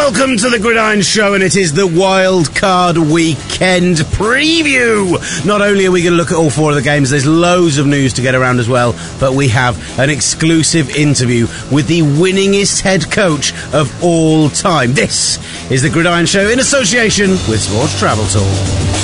Welcome to the Gridiron Show, and it is the Wild Card Weekend preview. Not only are we going to look at all four of the games, there's loads of news to get around as well, but we have an exclusive interview with the winningest head coach of all time. This is the Gridiron Show in association with Sports Travel Tour.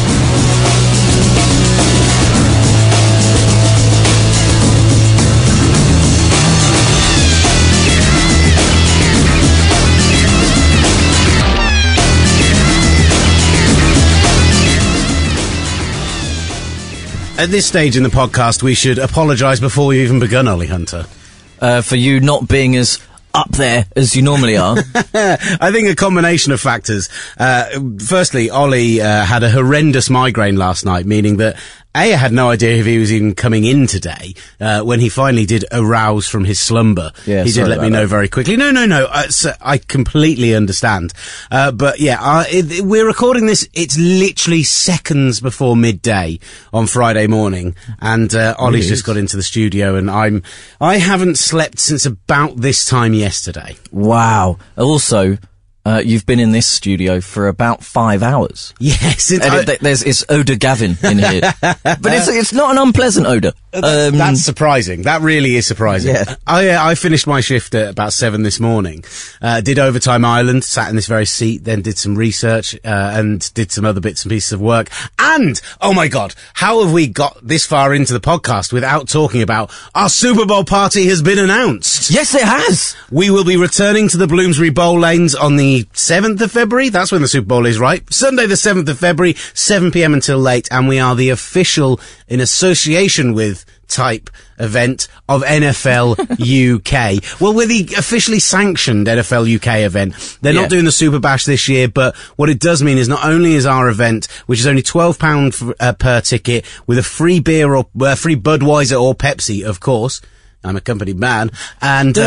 At this stage in the podcast, we should apologise before we've even begun, Ollie Hunter. For you not being as up there as you normally are. I think a combination of factors. Firstly, Ollie had a horrendous migraine last night, meaning that I had no idea if he was even coming in today. When he finally did arouse from his slumber, he did let me know very quickly. No. I completely understand. But yeah, we're recording this. It's literally seconds before midday on Friday morning, and Ollie's just got into the studio, and I haven't slept since about this time yesterday. Wow. Also, you've been in this studio for about 5 hours. Yes. It's odour Gavin in here. But it's not an unpleasant odour. That's surprising. That really is surprising. Yeah. I finished my shift at about 7 this morning. Did Overtime Ireland, sat in this very seat, then did some research, and did some other bits and pieces of work. And, oh my God, how have we got this far into the podcast without talking about our Super Bowl party has been announced? Yes, it has. We will be returning to the Bloomsbury Bowl Lanes on the 7th of February. That's when the Super Bowl is, right? Sunday the 7th of February, 7 p.m. until late, and we are the official, in association with type event of NFL UK. Well, we're the officially sanctioned NFL UK event. They're not doing the Super Bash this year, but what it does mean is not only is our event, which is only £12 per ticket, with a free beer or free Budweiser or Pepsi, of course. I'm a company man, and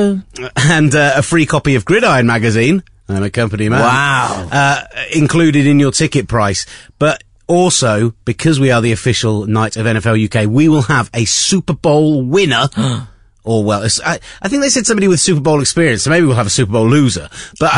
a free copy of Gridiron magazine. I'm a company man. Wow. Included in your ticket price. But also, because we are the official night of NFL UK, we will have a Super Bowl winner. Or, well, I think they said somebody with Super Bowl experience, so maybe we'll have a Super Bowl loser. But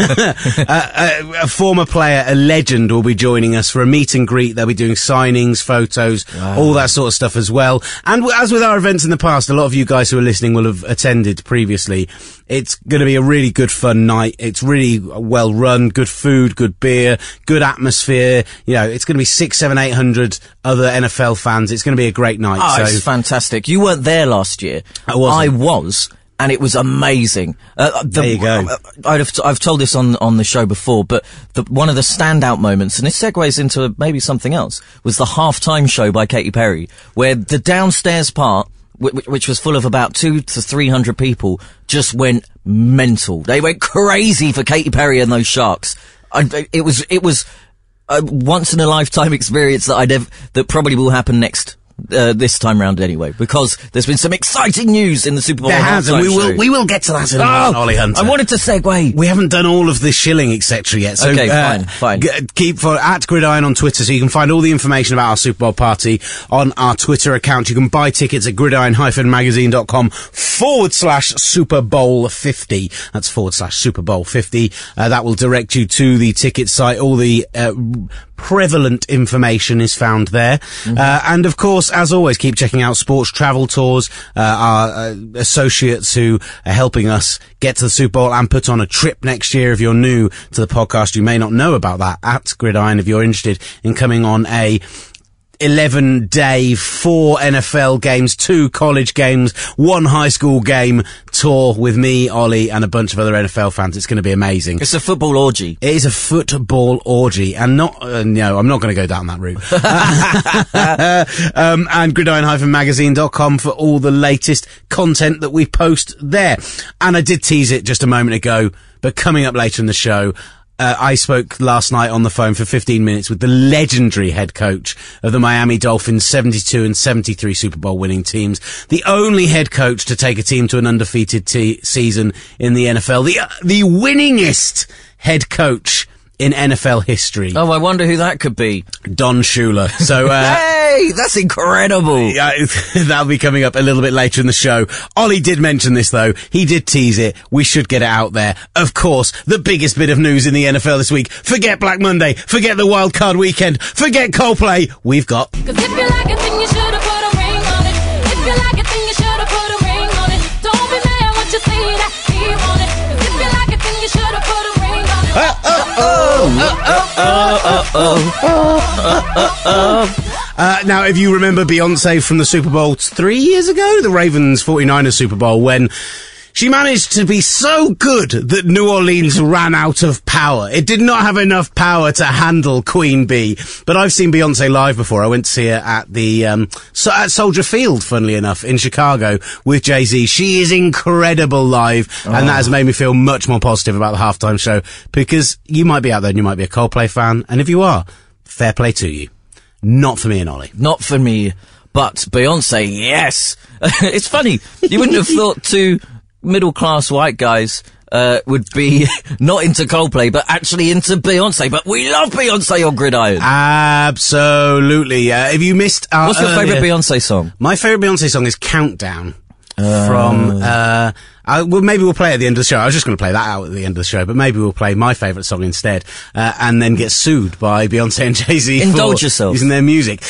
a former player, a legend, will be joining us for a meet and greet. They'll be doing signings, photos, all that sort of stuff as well. And as with our events in the past, a lot of you guys who are listening will have attended previously. It's going to be a really good fun night. It's really well run, good food, good beer, good atmosphere. You know, it's going to be 600, 700, 800 other NFL fans. It's going to be a great night. Oh, it's fantastic. You weren't there last year. I was, and it was amazing. There you go. I've told this on the show before, but one of the standout moments, and this segues into maybe something else, was the halftime show by Katy Perry, where the downstairs part, which was full of about 200 to 300 people, just went mental. They went crazy for Katy Perry and those Sharks. It was a once in a lifetime experience that probably will happen this time round anyway, because there's been some exciting news in the Super Bowl. There has, and we will get to that in a moment, Ollie Hunter. I wanted to segue. We haven't done all of the shilling, etc. yet. So, okay, fine. Keep at Gridiron on Twitter, so you can find all the information about our Super Bowl party on our Twitter account. You can buy tickets at gridiron-magazine.com /Super Bowl 50. That's /Super Bowl 50. That will direct you to the ticket site. All the prevalent information is found there. And of course, as always, keep checking out Sports Travel Tours, our associates who are helping us get to the Super Bowl and put on a trip next year. If you're new to the podcast, you may not know about that. At Gridiron, if you're interested in coming on a 11-day, 4 NFL games, 2 college games, 1 high school game tour with me, Ollie, and a bunch of other NFL fans. It's going to be amazing. It's a football orgy. It is a football orgy, and no, I'm not going to go down that route. And gridiron-magazine.com for all the latest content that we post there. And I did tease it just a moment ago, but coming up later in the show, I spoke last night on the phone for 15 minutes with the legendary head coach of the Miami Dolphins 72 and 73 Super Bowl winning teams. The only head coach to take a team to an undefeated season in the NFL. The winningest head coach in NFL history. Oh, I wonder who that could be. Don Shula. So, hey, that's incredible. Yeah, that'll be coming up a little bit later in the show. Ollie did mention this, though. He did tease it. We should get it out there. Of course, the biggest bit of news in the NFL this week. Forget Black Monday. Forget the wild card weekend. Forget Coldplay. We've got... 'Cause if you like it, then you should have put a ring on it. If you like it, then you should have put a ring on it. Don't be mad when you see that he want it. 'Cause if you like it, then you should have put a ring on it. Now, if you remember Beyonce from the Super Bowl 3 years ago, the Ravens 49ers Super Bowl, when she managed to be so good that New Orleans ran out of power. It did not have enough power to handle Queen Bee. But I've seen Beyonce live before. I went to see her at the at Soldier Field, funnily enough, in Chicago with Jay-Z. She is incredible live, and that has made me feel much more positive about the halftime show, because you might be out there and you might be a Coldplay fan, and if you are, fair play to you. Not for me and Ollie. Not for me, but Beyonce, yes. It's funny. You wouldn't have thought two middle-class white guys would be not into Coldplay, but actually into Beyonce. But we love Beyonce on Gridiron. Absolutely. If you missed our What's your favourite Beyonce song? My favourite Beyonce song is Countdown. From, well, maybe we'll play it at the end of the show. I was just going to play that out at the end of the show, but maybe we'll play my favourite song instead, and then get sued by Beyonce and Jay-Z Indulge for yourself. using their music.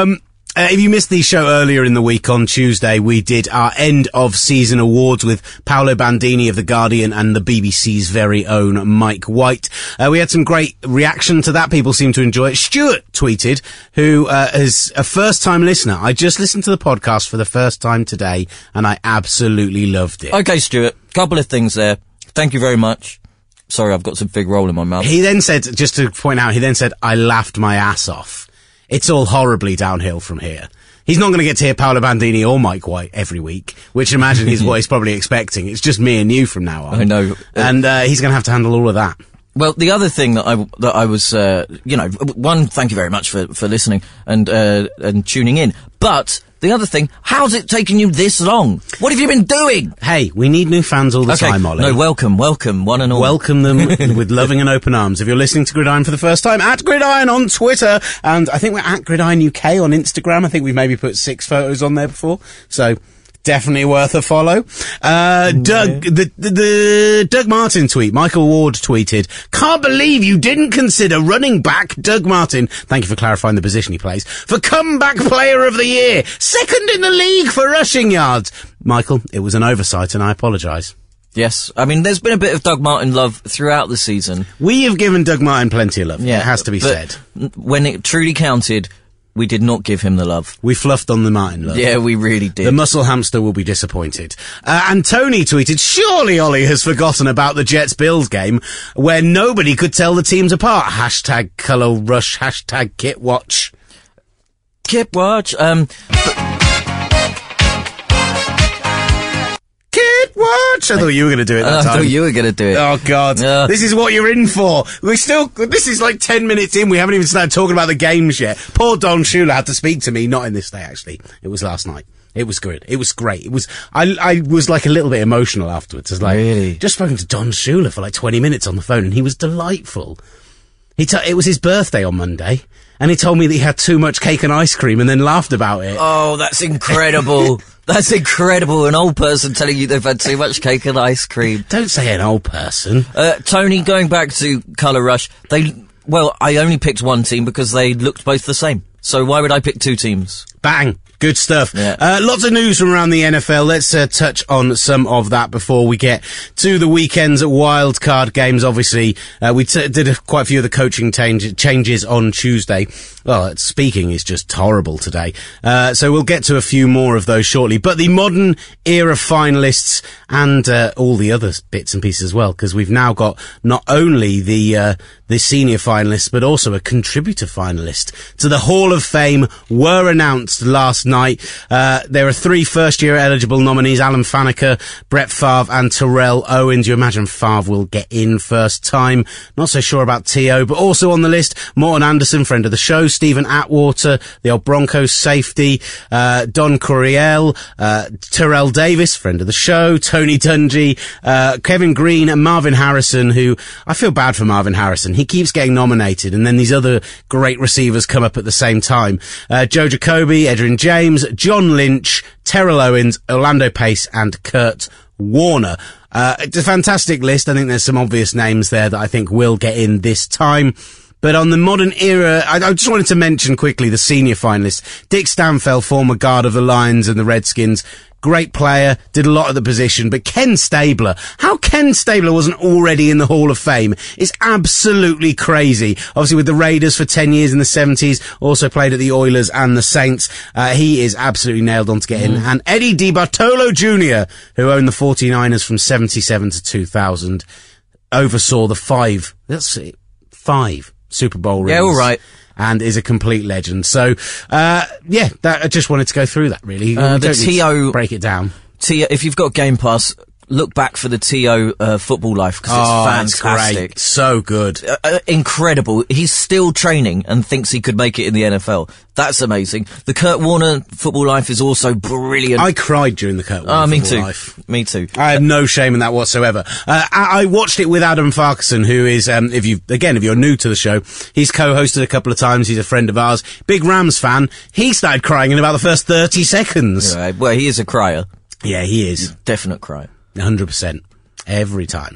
If you missed the show earlier in the week on Tuesday, we did our end of season awards with Paolo Bandini of The Guardian and the BBC's very own Mike White. We had some great reaction to that. People seem to enjoy it. Stuart tweeted, who is a first-time listener. I just listened to the podcast for the first time today, and I absolutely loved it. Okay, Stuart, couple of things there. Thank you very much. Sorry, I've got some fig roll in my mouth. He then said, just to point out, I laughed my ass off. It's all horribly downhill from here. He's not going to get to hear Paolo Bandini or Mike White every week, which I imagine is what he's probably expecting. It's just me and you from now on. I know. And he's going to have to handle all of that. Well, the other thing that I was, one, thank you very much for listening and tuning in. But the other thing, how's it taken you this long? What have you been doing? Hey, we need new fans all the time, Ollie. No, welcome, one and all. Welcome them with loving and open arms. If you're listening to Gridiron for the first time, at Gridiron on Twitter, and I think we're at Gridiron UK on Instagram. I think we've maybe put 6 photos on there before, so definitely worth a follow. Doug, the Doug Martin tweet, Michael Ward tweeted, "Can't believe you didn't consider running back Doug Martin," thank you for clarifying the position he plays, "for comeback player of the year. Second in the league for rushing yards." Michael, it was an oversight and I apologise. Yes, I mean, there's been a bit of Doug Martin love throughout the season. We have given Doug Martin plenty of love. Yeah, it has to be said. When it truly counted, we did not give him the love. We fluffed on the Martin love. Yeah, we really did. The muscle hamster will be disappointed. And Tony tweeted, "Surely Ollie has forgotten about the Jets-Bills game where nobody could tell the teams apart. Hashtag colour rush, hashtag kit watch." Kit watch, Kit watch! I thought you were going to do it that I time. thought you were going to do it. Oh, God. This is what you're in for. This is like 10 minutes in. We haven't even started talking about the games yet. Poor Don Shula had to speak to me, not in this day, actually. It was last night. It was good. It was great. I was like a little bit emotional afterwards. I was like, really? Just spoken to Don Shula for like 20 minutes on the phone, and he was delightful. It was his birthday on Monday, and he told me that he had too much cake and ice cream and then laughed about it. Oh, that's incredible. That's incredible. An old person telling you they've had too much cake and ice cream. Don't say an old person. Tony, going back to Colour Rush, I only picked one team because they looked both the same. So why would I pick 2 teams? Bang. Good stuff. Yeah. Lots of news from around the NFL. Let's touch on some of that before we get to the weekend's wildcard games. Obviously, we did quite a few of the coaching changes on Tuesday. Well, speaking is just horrible today. So we'll get to a few more of those shortly. But the modern era finalists and all the other bits and pieces as well, because we've now got not only the senior finalists, but also a contributor finalist to the Hall of Fame were announced announced last night. There are 3 first-year eligible nominees: Alan Faneker, Brett Favre and Terrell Owens. You imagine Favre will get in first time. Not so sure about T.O., but also on the list, Morton Anderson, friend of the show, Stephen Atwater, the old Broncos safety, Don Coryell, Terrell Davis, friend of the show, Tony Dungy, Kevin Green and Marvin Harrison, who I feel bad for Marvin Harrison. He keeps getting nominated, and then these other great receivers come up at the same time. Joe Jacoby, Edrin James, John Lynch, Terrell Owens, Orlando Pace and Kurt Warner. It's a fantastic list. I think there's some obvious names there that I think will get in this time. But on the modern era, I just wanted to mention quickly the senior finalists. Dick Stanfeld, former guard of the Lions and the Redskins. Great player, did a lot of the position, but Ken Stabler, how Ken Stabler wasn't already in the Hall of Fame is absolutely crazy. Obviously with the Raiders for 10 years in the 70s, also played at the Oilers and the Saints. He is absolutely nailed on to get in. And Eddie DiBartolo Jr., who owned the 49ers from 77 to 2000, oversaw the 5 Super Bowl rings. Yeah, all right. And is a complete legend. So, I just wanted to go through that, really. The T.O. break it down. T.O., if you've got Game Pass, look back for the T.O. Football Life, because it's fantastic. Great. So good. Incredible. He's still training and thinks he could make it in the NFL. That's amazing. The Kurt Warner Football Life is also brilliant. I cried during the Kurt Warner Football Life. Me too. I have no shame in that whatsoever. I watched it with Adam Farquharson, who is, if you're new to the show, he's co-hosted a couple of times. He's a friend of ours. Big Rams fan. He started crying in about the first 30 seconds. Right. Well, he is a crier. Yeah, he is. Definite crier. 100%. Every time.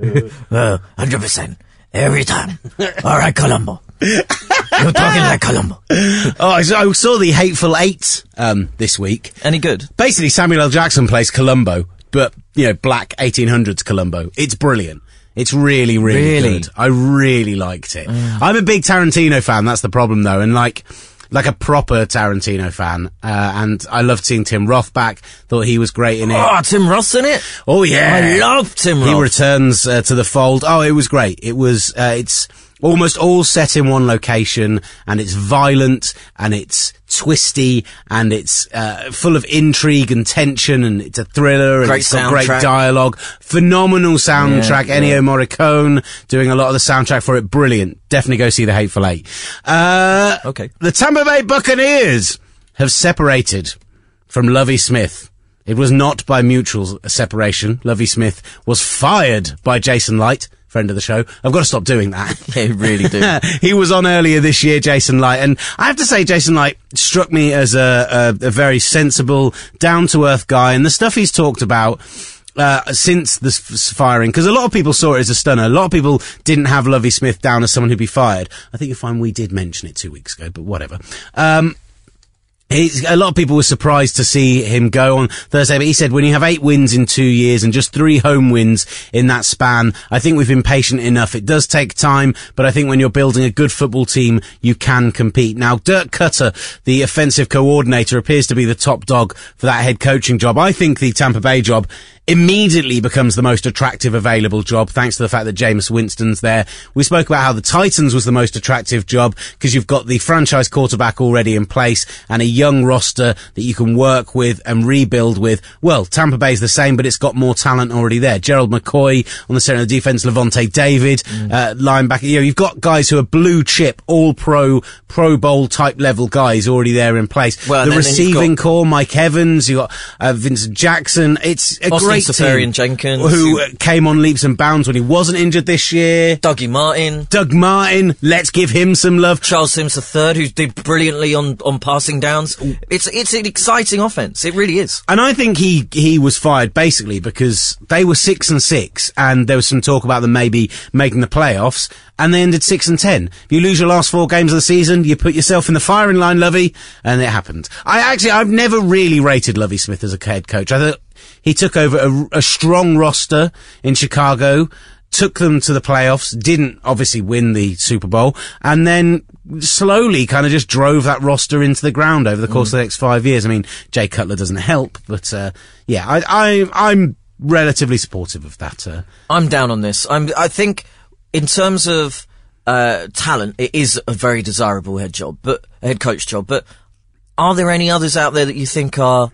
100%. Every time. All right, Columbo. You're talking like Columbo. I saw the Hateful Eight this week. Any good? Basically, Samuel L. Jackson plays Columbo, but, black 1800s Columbo. It's brilliant. It's really, really good. I really liked it. I'm a big Tarantino fan, that's the problem though, and like a proper Tarantino fan. And I loved seeing Tim Roth back. Thought he was great in it. Oh, Tim Roth's in it? Oh, yeah. I love Tim Roth. He returns to the fold. Oh, it was great. It was, it's almost all set in one location, and it's violent, and it's twisty, and it's full of intrigue and tension, and it's a thriller, and it's got great dialogue. Phenomenal soundtrack. Ennio Morricone doing a lot of the soundtrack for it. Brilliant. Definitely go see the Hateful Eight. Okay. The Tampa Bay Buccaneers have separated from Lovie Smith. It was not by mutual separation. Lovie Smith was fired by Jason Light, friend of the show. I've got to stop doing that. Yeah, you really do. He was on earlier this year, Jason Light, and I have to say Jason Light struck me as a very sensible, down-to-earth guy, and the stuff he's talked about since this firing, because a lot of people saw it as a stunner. A lot of people didn't have Lovie Smith down as someone who'd be fired. I think you'll find we did mention it 2 weeks ago, but whatever. A lot of people were surprised to see him go on Thursday, but he said when you have 8 wins in 2 years and just 3 home wins in that span, I think we've been patient enough. It does take time, but I think when you're building a good football team, you can compete. Now, Dirk Cutter, the offensive coordinator, appears to be the top dog for that head coaching job. I think the Tampa Bay job immediately becomes the most attractive available job, thanks to the fact that Jameis Winston's there. We spoke about how the Titans was the most attractive job because you've got the franchise quarterback already in place and a young roster that you can work with and rebuild with. Well, Tampa Bay's the same, but it's got more talent already there. Gerald McCoy on the center of the defense, Levante David, linebacker. You've got guys who are blue chip, all Pro Bowl type level guys already there in place. Well, the receiving core, Mike Evans, you've got Vincent Jackson. It's a great team Jenkins, who came on leaps and bounds when he wasn't injured this year. Doug Martin, let's give him some love. Charles Sims III, who did brilliantly on passing downs. It's an exciting offense. It really is. And I think he was fired basically because they were 6-6, and there was some talk about them maybe making the playoffs, and they ended 6-10. If you lose your last 4 games of the season, you put yourself in the firing line, Lovie, and it happened. I've never really rated Lovie Smith as a head coach. I thought he took over a strong roster in Chicago, took them to the playoffs, didn't obviously win the Super Bowl, and then slowly kind of just drove that roster into the ground over the course of the next 5 years. I mean, Jay Cutler doesn't help, but I'm relatively supportive of that. I'm down on this. I think in terms of talent, it is a very desirable head coach job, but Are there any others out there that you think are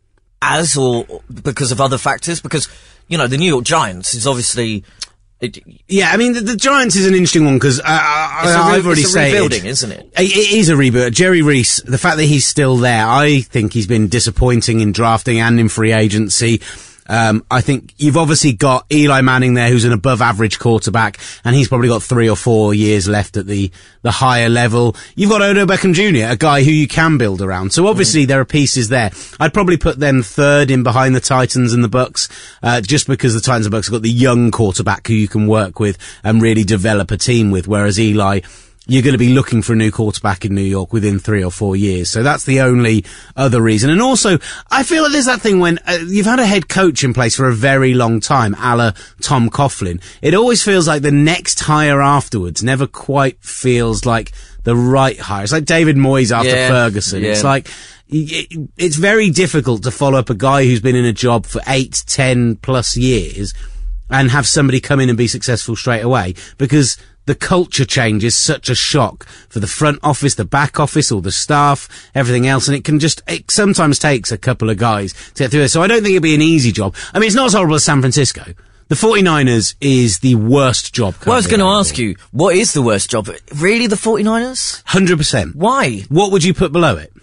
or because of other factors? Because, the New York Giants is obviously... Yeah, I mean, the Giants is an interesting one because I've already said it's a rebuilding, isn't it? It is a rebuild. Jerry Reese, the fact that he's still there, I think he's been disappointing in drafting and in free agency. I think you've obviously got Eli Manning there, who's an above average quarterback, and he's probably got 3 or 4 years left at the higher level. You've got Odell Beckham Jr., a guy who you can build around. So obviously there are pieces there. I'd probably put them third in behind the Titans and the Bucks, just because the Titans and Bucks have got the young quarterback who you can work with and really develop a team with, whereas Eli, you're going to be looking for a new quarterback in New York within 3 or 4 years. So that's the only other reason. And also, I feel like there's that thing when you've had a head coach in place for a very long time, a la Tom Coughlin. It always feels like the next hire afterwards never quite feels like the right hire. It's like David Moyes after Ferguson. Yeah. It's like, it's very difficult to follow up a guy who's been in a job for 8, 10 plus years and have somebody come in and be successful straight away, because the culture change is such a shock for the front office, the back office, all the staff, everything else. And it sometimes takes a couple of guys to get through it. So I don't think it'd be an easy job. I mean, it's not as horrible as San Francisco. The 49ers is the worst job. Well, I was going to ask you, what is the worst job? Really, the 49ers? 100%. Why? What would you put below it?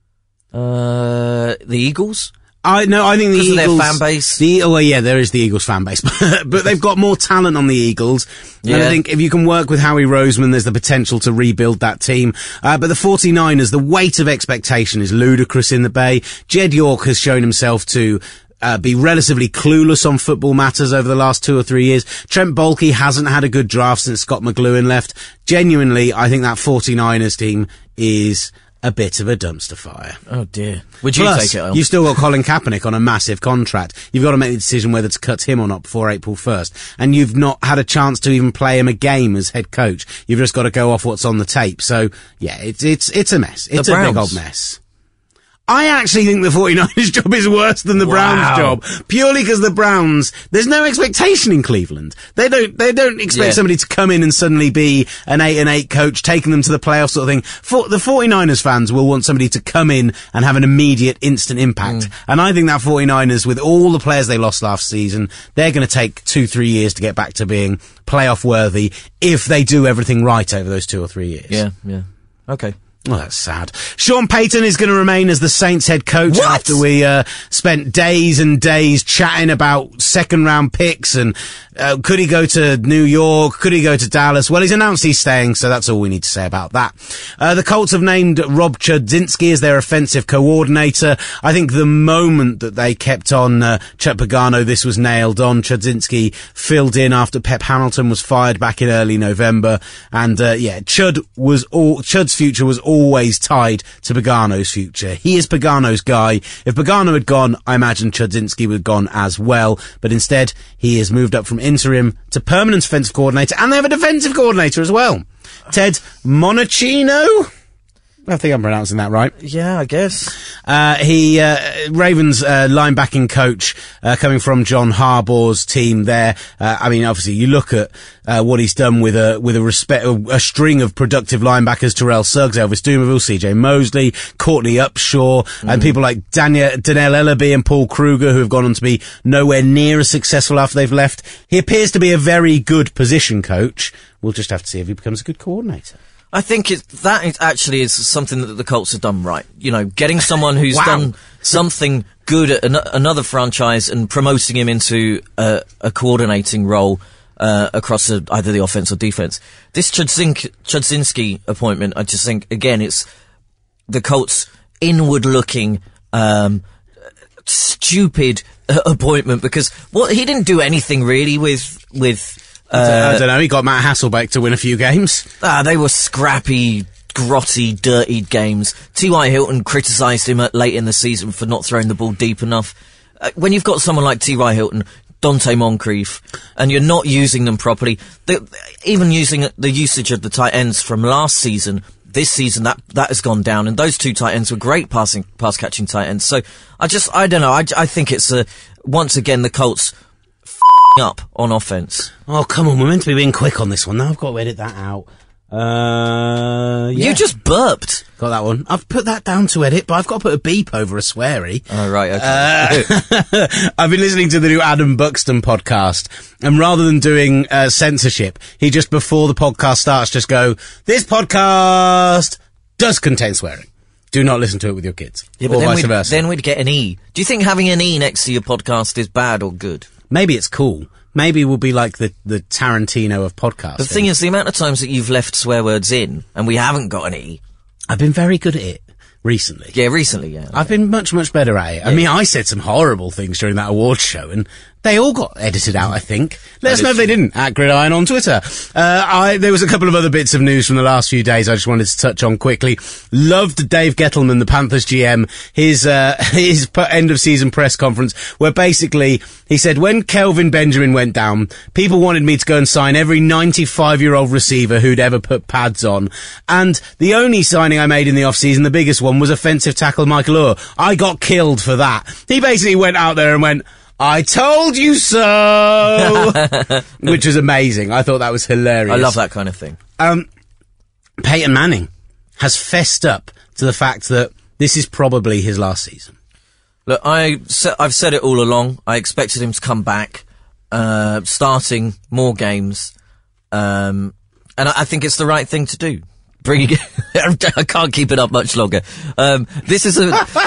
The Eagles? I think the Eagles, of their fan base. There is the Eagles fan base, but they've got more talent on the Eagles. Yeah. And I think if you can work with Howie Roseman, there's the potential to rebuild that team. But the 49ers, the weight of expectation is ludicrous in the Bay. Jed York has shown himself to be relatively clueless on football matters over the last 2 or 3 years. Trent Baalke hasn't had a good draft since Scott McLuhan left. Genuinely, I think that 49ers team is a bit of a dumpster fire. Oh dear. Would you Plus, take it on? You've still got Colin Kaepernick on a massive contract. You've got to make the decision whether to cut him or not before April 1st. And you've not had a chance to even play him a game as head coach. You've just got to go off what's on the tape. So, yeah, it's a mess. It's a big old mess. I actually think the 49ers job is worse than the Browns job. Purely because the Browns, there's no expectation in Cleveland. They don't expect somebody to come in and suddenly be an 8-8 coach, taking them to the playoffs sort of thing. The 49ers fans will want somebody to come in and have an immediate, instant impact. And I think that 49ers, with all the players they lost last season, they're going to take 2-3 years to get back to being playoff worthy if they do everything right over those 2 or 3 years. Yeah. Okay. Well, that's sad. Sean Payton is going to remain as the Saints head coach after we spent days and days chatting about second-round picks and could he go to New York? Could he go to Dallas? Well, he's announced he's staying, so that's all we need to say about that. The Colts have named Rob Chudzinski as their offensive coordinator. I think the moment that they kept on Chuck Pagano, this was nailed on. Chudzinski filled in after Pep Hamilton was fired back in early November. And, Chud's future was always tied to Pagano's future. He is Pagano's guy. If Pagano had gone, I imagine Chudzinski would have gone as well. But instead, he has moved up from interim to permanent offensive coordinator, and they have a defensive coordinator as well. Ted Monachino? I think I'm pronouncing that right. Yeah, I guess. Ravens linebacking coach, coming from John Harbaugh's team there. Obviously you look at what he's done with a string of productive linebackers: Terrell Suggs, Elvis Dumervil, CJ Mosley, Courtney Upshaw, and people like Daniel Ellerby and Paul Kruger, who have gone on to be nowhere near as successful after they've left. He appears to be a very good position coach. We'll just have to see if he becomes a good coordinator. I think that actually is something that the Colts have done right. You know, getting someone who's done something good at another franchise and promoting him into a coordinating role across either the offense or defense. This Chudzinski appointment, I just think, again, it's the Colts' inward-looking, stupid appointment, because he didn't do anything really with I don't know, he got Matt Hasselbeck to win a few games. They were scrappy, grotty, dirty games. T.Y. Hilton criticised him late in the season for not throwing the ball deep enough. When you've got someone like T.Y. Hilton, Dante Moncrief, and you're not using them properly, even using the usage of the tight ends from last season, this season that has gone down, and those two tight ends were great pass catching tight ends. So I don't know. I think it's once again the Colts up on offense. Oh, come on, we're meant to be being quick on this one. Now I've got to edit that out. Yeah. You just burped. Got that one. I've put that down to edit, but I've got to put a beep over a sweary. Oh, right, okay. I've been listening to the new Adam Buxton podcast, and rather than doing censorship, he just before the podcast starts just go, this podcast does contain swearing. Do not listen to it with your kids. Yeah, or but vice versa. then we'd get an E. Do you think having an E next to your podcast is bad or good? Maybe it's cool. Maybe we'll be like the Tarantino of podcasting. The thing is, the amount of times that you've left swear words in and we haven't got an E. I've been very good at it recently. Yeah, recently, yeah. I've been much, much better at it. I mean, I said some horrible things during that awards show, and they all got edited out, I think. Let us know if they didn't, at Gridiron on Twitter. There was a couple of other bits of news from the last few days I just wanted to touch on quickly. Loved Dave Gettleman, the Panthers GM, his end-of-season press conference, where basically he said, when Kelvin Benjamin went down, people wanted me to go and sign every 95-year-old receiver who'd ever put pads on. And the only signing I made in the off-season, the biggest one, was offensive tackle Michael Orr. I got killed for that. He basically went out there and went, I told you so! Which was amazing. I thought that was hilarious. I love that kind of thing. Peyton Manning has fessed up to the fact that this is probably his last season. Look, I've said it all along. I expected him to come back, starting more games, and I think it's the right thing to do. I can't keep it up much longer. This is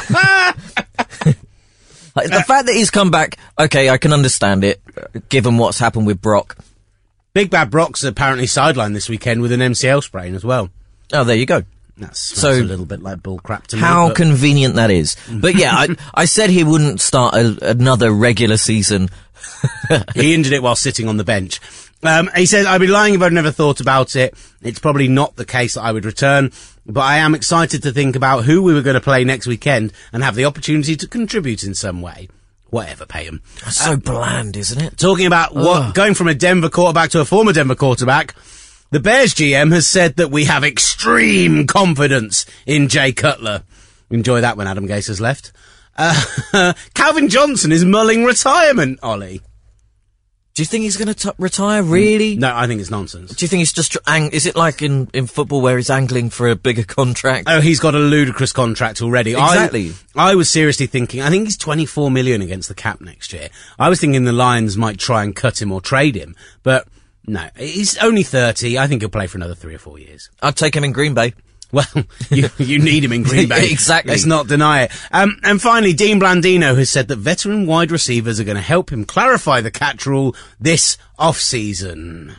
the fact that he's come back, okay, I can understand it, given what's happened with Brock. Big Bad Brock's apparently sidelined this weekend with an MCL sprain as well. Oh, there you go. That's a little bit like bull crap to me. How convenient that is. But yeah, I said he wouldn't start another regular season. He injured it while sitting on the bench. He said, I'd be lying if I'd never thought about it. It's probably not the case that I would return, but I am excited to think about who we were going to play next weekend and have the opportunity to contribute in some way. Whatever, pay him. That's so bland, isn't it? Talking about going from a Denver quarterback to a former Denver quarterback, the Bears GM has said that we have extreme confidence in Jay Cutler. Enjoy that when Adam Gase has left. Calvin Johnson is mulling retirement, Ollie. Do you think he's going to retire, really? No, I think it's nonsense. Do you think he's just... is it like in football where he's angling for a bigger contract? Oh, he's got a ludicrous contract already. Exactly. I was seriously thinking, I think he's 24 million against the cap next year. I was thinking the Lions might try and cut him or trade him, but no, he's only 30. I think he'll play for another 3 or 4 years. I'd take him in Green Bay. Well, you need him in Green Bay. Exactly. Let's not deny it. And finally, Dean Blandino has said that veteran wide receivers are going to help him clarify the catch rule this off-season.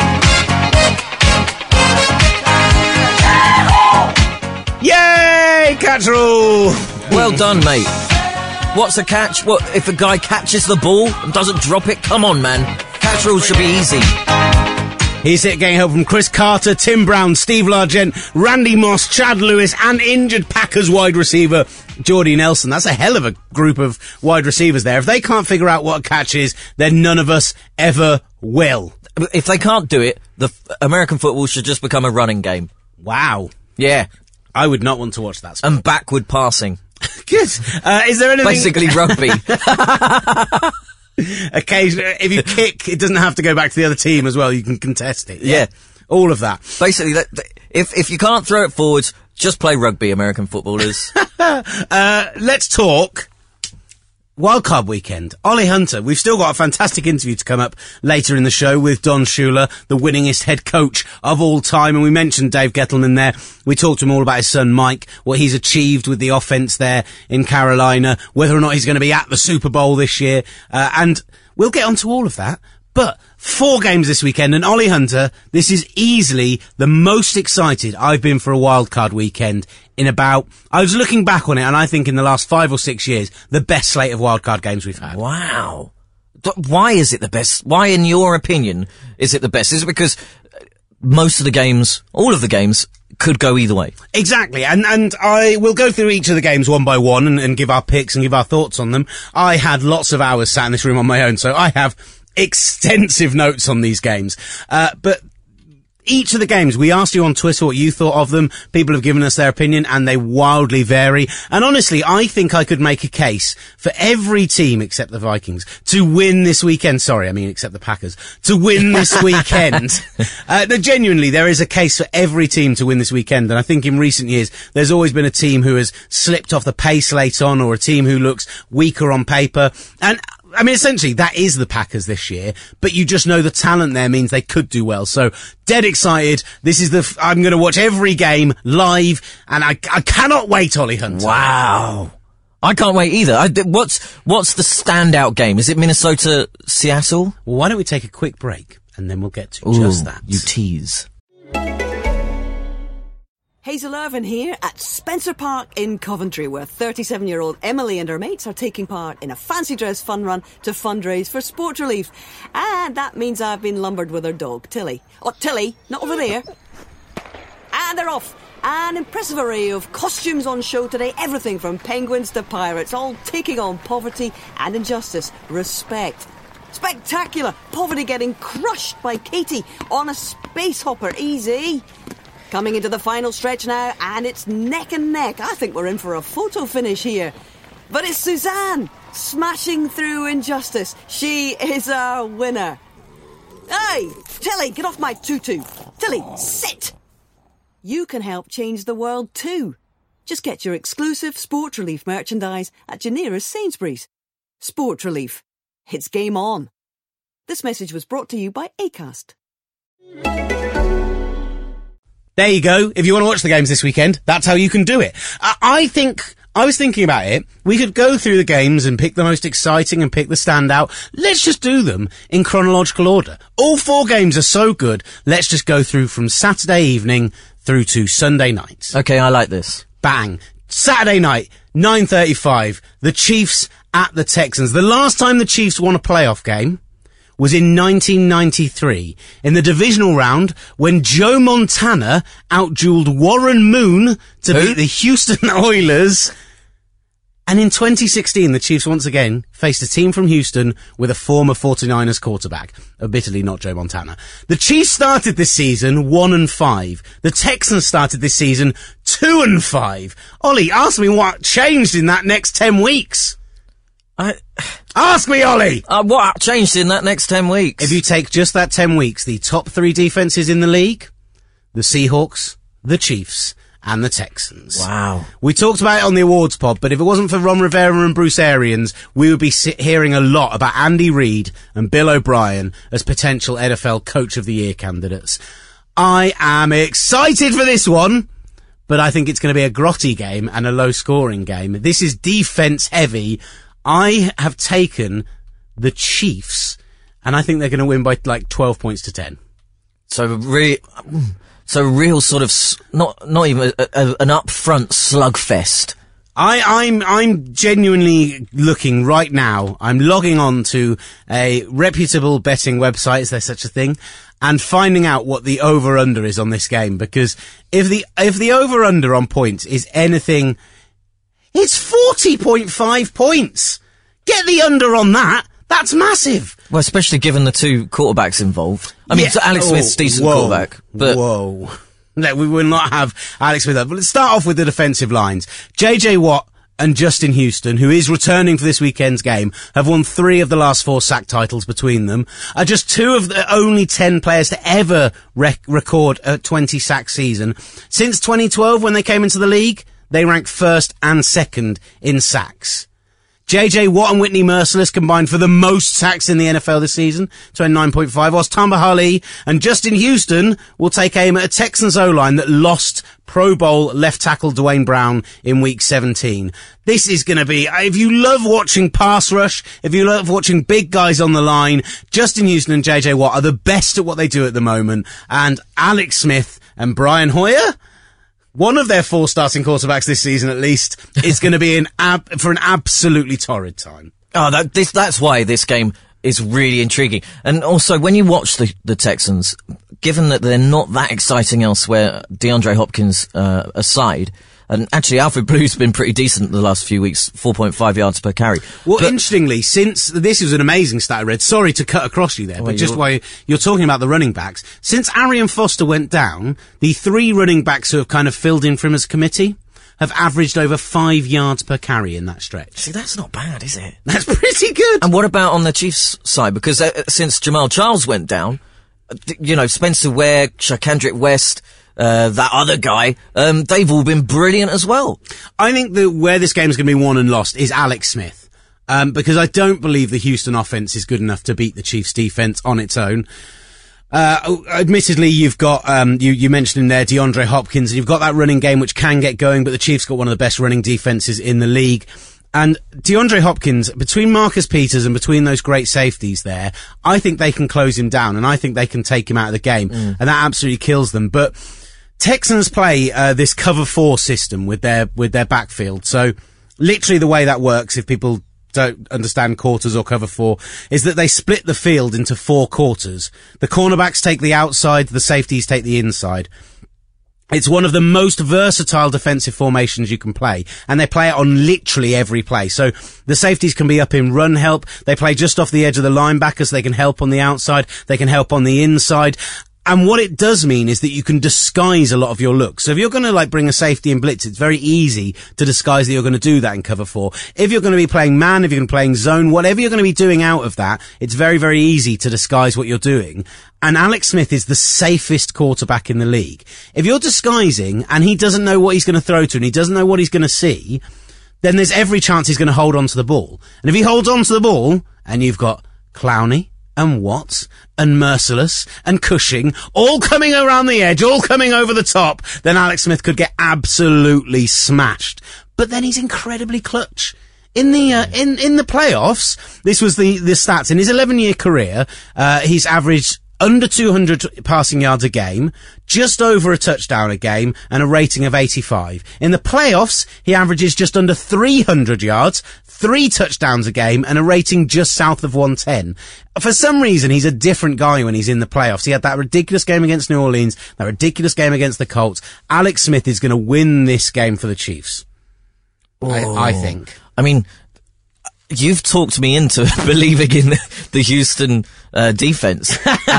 Yay, catch rule! Well done, mate. What's a catch? What, if a guy catches the ball and doesn't drop it? Come on, man. Catch rules should be easy. He's getting help from Chris Carter, Tim Brown, Steve Largent, Randy Moss, Chad Lewis, and injured Packers wide receiver Jordy Nelson. That's a hell of a group of wide receivers there. If they can't figure out what a catch is, then none of us ever will. If they can't do it, the American football should just become a running game. Wow. Yeah. I would not want to watch that sport. And backward passing. Good. Is there anything... Basically rugby. Occasionally, if you kick, it doesn't have to go back to the other team as well. You can contest it. Yeah. All of that. Basically, if you can't throw it forwards, just play rugby, American footballers. Let's talk Wildcard Weekend. Ollie Hunter, we've still got a fantastic interview to come up later in the show with Don Shula, the winningest head coach of all time, and we mentioned Dave Gettleman there. We talked to him all about his son Mike, what he's achieved with the offense there in Carolina, whether or not he's going to be at the Super Bowl this year, and we'll get onto all of that. But 4 games this weekend, and Ollie Hunter, this is easily the most excited I've been for a wildcard weekend in about... I was looking back on it, and I think in the last 5 or 6 years, the best slate of wildcard games we've had. Wow. Why is it the best? Why, in your opinion, is it the best? Is it because most of the games, all of the games, could go either way? Exactly, and I will go through each of the games one by one and give our picks and give our thoughts on them. I had lots of hours sat in this room on my own, so I have extensive notes on these games. But each of the games, we asked you on Twitter what you thought of them. People have given us their opinion, and they wildly vary. And honestly, I think I could make a case for every team except the Vikings to win this weekend. Sorry, I mean except the Packers to win this weekend. Genuinely, there is a case for every team to win this weekend. And I think in recent years, there's always been a team who has slipped off the pace late on, or a team who looks weaker on paper. And I mean, essentially, that is the Packers this year, but you just know the talent there means they could do well. So, dead excited. This is I'm going to watch every game live, and I cannot wait, Ollie Hunter. Wow. I can't wait either. What's the standout game? Is it Minnesota-Seattle? Well, why don't we take a quick break, and then we'll get to just that. You tease. Hazel Irvin here at Spencer Park in Coventry, where 37-year-old Emily and her mates are taking part in a fancy dress fun run to fundraise for Sport Relief. And that means I've been lumbered with her dog, Tilly. Oh, Tilly, not over there. And they're off. An impressive array of costumes on show today. Everything from penguins to pirates, all taking on poverty and injustice. Respect. Spectacular. Poverty getting crushed by Katie on a space hopper. Easy. Coming into the final stretch now, and it's neck and neck. I think we're in for a photo finish here. But it's Suzanne smashing through injustice. She is our winner. Hey, Tilly, get off my tutu. Tilly, sit. You can help change the world too. Just get your exclusive Sport Relief merchandise at your nearest Sainsbury's. Sport Relief. It's game on. This message was brought to you by Acast. There you go. If you want to watch the games this weekend, that's how you can do it. I was thinking about it. We could go through the games and pick the most exciting and pick the standout. Let's just do them in chronological order. All 4 games are so good. Let's just go through from Saturday evening through to Sunday night. Okay, I like this. Bang. Saturday night, 9:35. The Chiefs at the Texans. The last time the Chiefs won a playoff game was in 1993, in the divisional round, when Joe Montana outdueled Warren Moon to beat the Houston Oilers. And in 2016, the Chiefs once again faced a team from Houston with a former 49ers quarterback. Admittedly, not Joe Montana. The Chiefs started this season 1-5. The Texans started this season 2-5. Ollie, ask me what changed in that next 10 weeks. Ask me, Ollie! What changed in that next 10 weeks? If you take just that 10 weeks, the top 3 defenses in the league, the Seahawks, the Chiefs, and the Texans. Wow. We talked about it on the awards pod, but if it wasn't for Ron Rivera and Bruce Arians, we would be hearing a lot about Andy Reid and Bill O'Brien as potential NFL Coach of the Year candidates. I am excited for this one, but I think it's going to be a grotty game and a low-scoring game. This is defense heavy. I have taken the Chiefs, and I think they're going to win by like 12 points to 10. So real sort of not even an upfront slugfest. I'm genuinely looking right now. I'm logging on to a reputable betting website, is there such a thing, and finding out what the over-under is on this game, because if the over-under on points is anything, it's 40.5 points. Get the under on that. That's massive. Well, especially given the 2 quarterbacks involved. I mean, Alex Smith's decent quarterback, but whoa. No, we will not have Alex Smith. But let's start off with the defensive lines. JJ Watt and Justin Houston, who is returning for this weekend's game, have won 3 of the last 4 sack titles between them. Are just 2 of the only 10 players to ever record a 20 sack season. Since 2012, when they came into the league, they ranked 1st and 2nd in sacks. JJ Watt and Whitney Merciless combined for the most sacks in the NFL this season, 29.5, whilst Tamba Hali and Justin Houston will take aim at a Texans O-line that lost Pro Bowl left tackle Dwayne Brown in week 17. This is going to be, if you love watching pass rush, if you love watching big guys on the line, Justin Houston and JJ Watt are the best at what they do at the moment, and Alex Smith and Brian Hoyer, one of their 4 starting quarterbacks this season at least, is going to be for an absolutely torrid time. Oh, that's why this game is really intriguing. And also, when you watch the Texans, given that they're not that exciting elsewhere, DeAndre Hopkins aside, And actually, Alfred Blue's been pretty decent the last few weeks, 4.5 yards per carry. Well, But- interestingly, since this was an amazing stat I read, sorry to cut across you there, but just while you're talking about the running backs, since Arian Foster went down, the 3 running backs who have kind of filled in for him as a committee have averaged over 5 yards per carry in that stretch. See, that's not bad, is it? That's pretty good. And what about on the Chiefs side? Because since Jamal Charles went down, Spencer Ware, Shakandrick West, that other guy, they've all been brilliant as well. I think that where this game's going to be won and lost is Alex Smith. Because I don't believe the Houston offense is good enough to beat the Chiefs defense on its own. Admittedly, you've got, you mentioned in there DeAndre Hopkins, and you've got that running game which can get going, but the Chiefs got one of the best running defenses in the league. And DeAndre Hopkins, between Marcus Peters and between those great safeties there, I think they can close him down, and I think they can take him out of the game, and that absolutely kills them. But Texans play this cover 4 system with their backfield. So literally the way that works, if people don't understand quarters or cover 4, is that they split the field into 4 quarters. The cornerbacks take the outside, the safeties take the inside. It's one of the most versatile defensive formations you can play, and they play it on literally every play. So the safeties can be up in run help. They play just off the edge of the linebackers. They can help on the outside. They can help on the inside. And what it does mean is that you can disguise a lot of your looks. So if you're going to bring a safety in blitz, it's very easy to disguise that you're going to do that in cover 4. If you're going to be playing man, if you're going to be playing zone, whatever you're going to be doing out of that, it's very, very easy to disguise what you're doing. And Alex Smith is the safest quarterback in the league. If you're disguising and he doesn't know what he's going to throw to and he doesn't know what he's going to see, then there's every chance he's going to hold on to the ball. And if he holds on to the ball and you've got Clowney and Watts and Merciless and Cushing all coming around the edge, all coming over the top, then Alex Smith could get absolutely smashed. But then he's incredibly clutch. In the in the playoffs, this was the stats. In his 11-year career, he's averaged under 200 passing yards a game, just over a touchdown a game, and a rating of 85. In the playoffs, he averages just under 300 yards, 3 touchdowns a game, and a rating just south of 110. For some reason, he's a different guy when he's in the playoffs. He had that ridiculous game against New Orleans, that ridiculous game against the Colts. Alex Smith is going to win this game for the Chiefs. I think. I mean, you've talked me into believing in the Houston defense.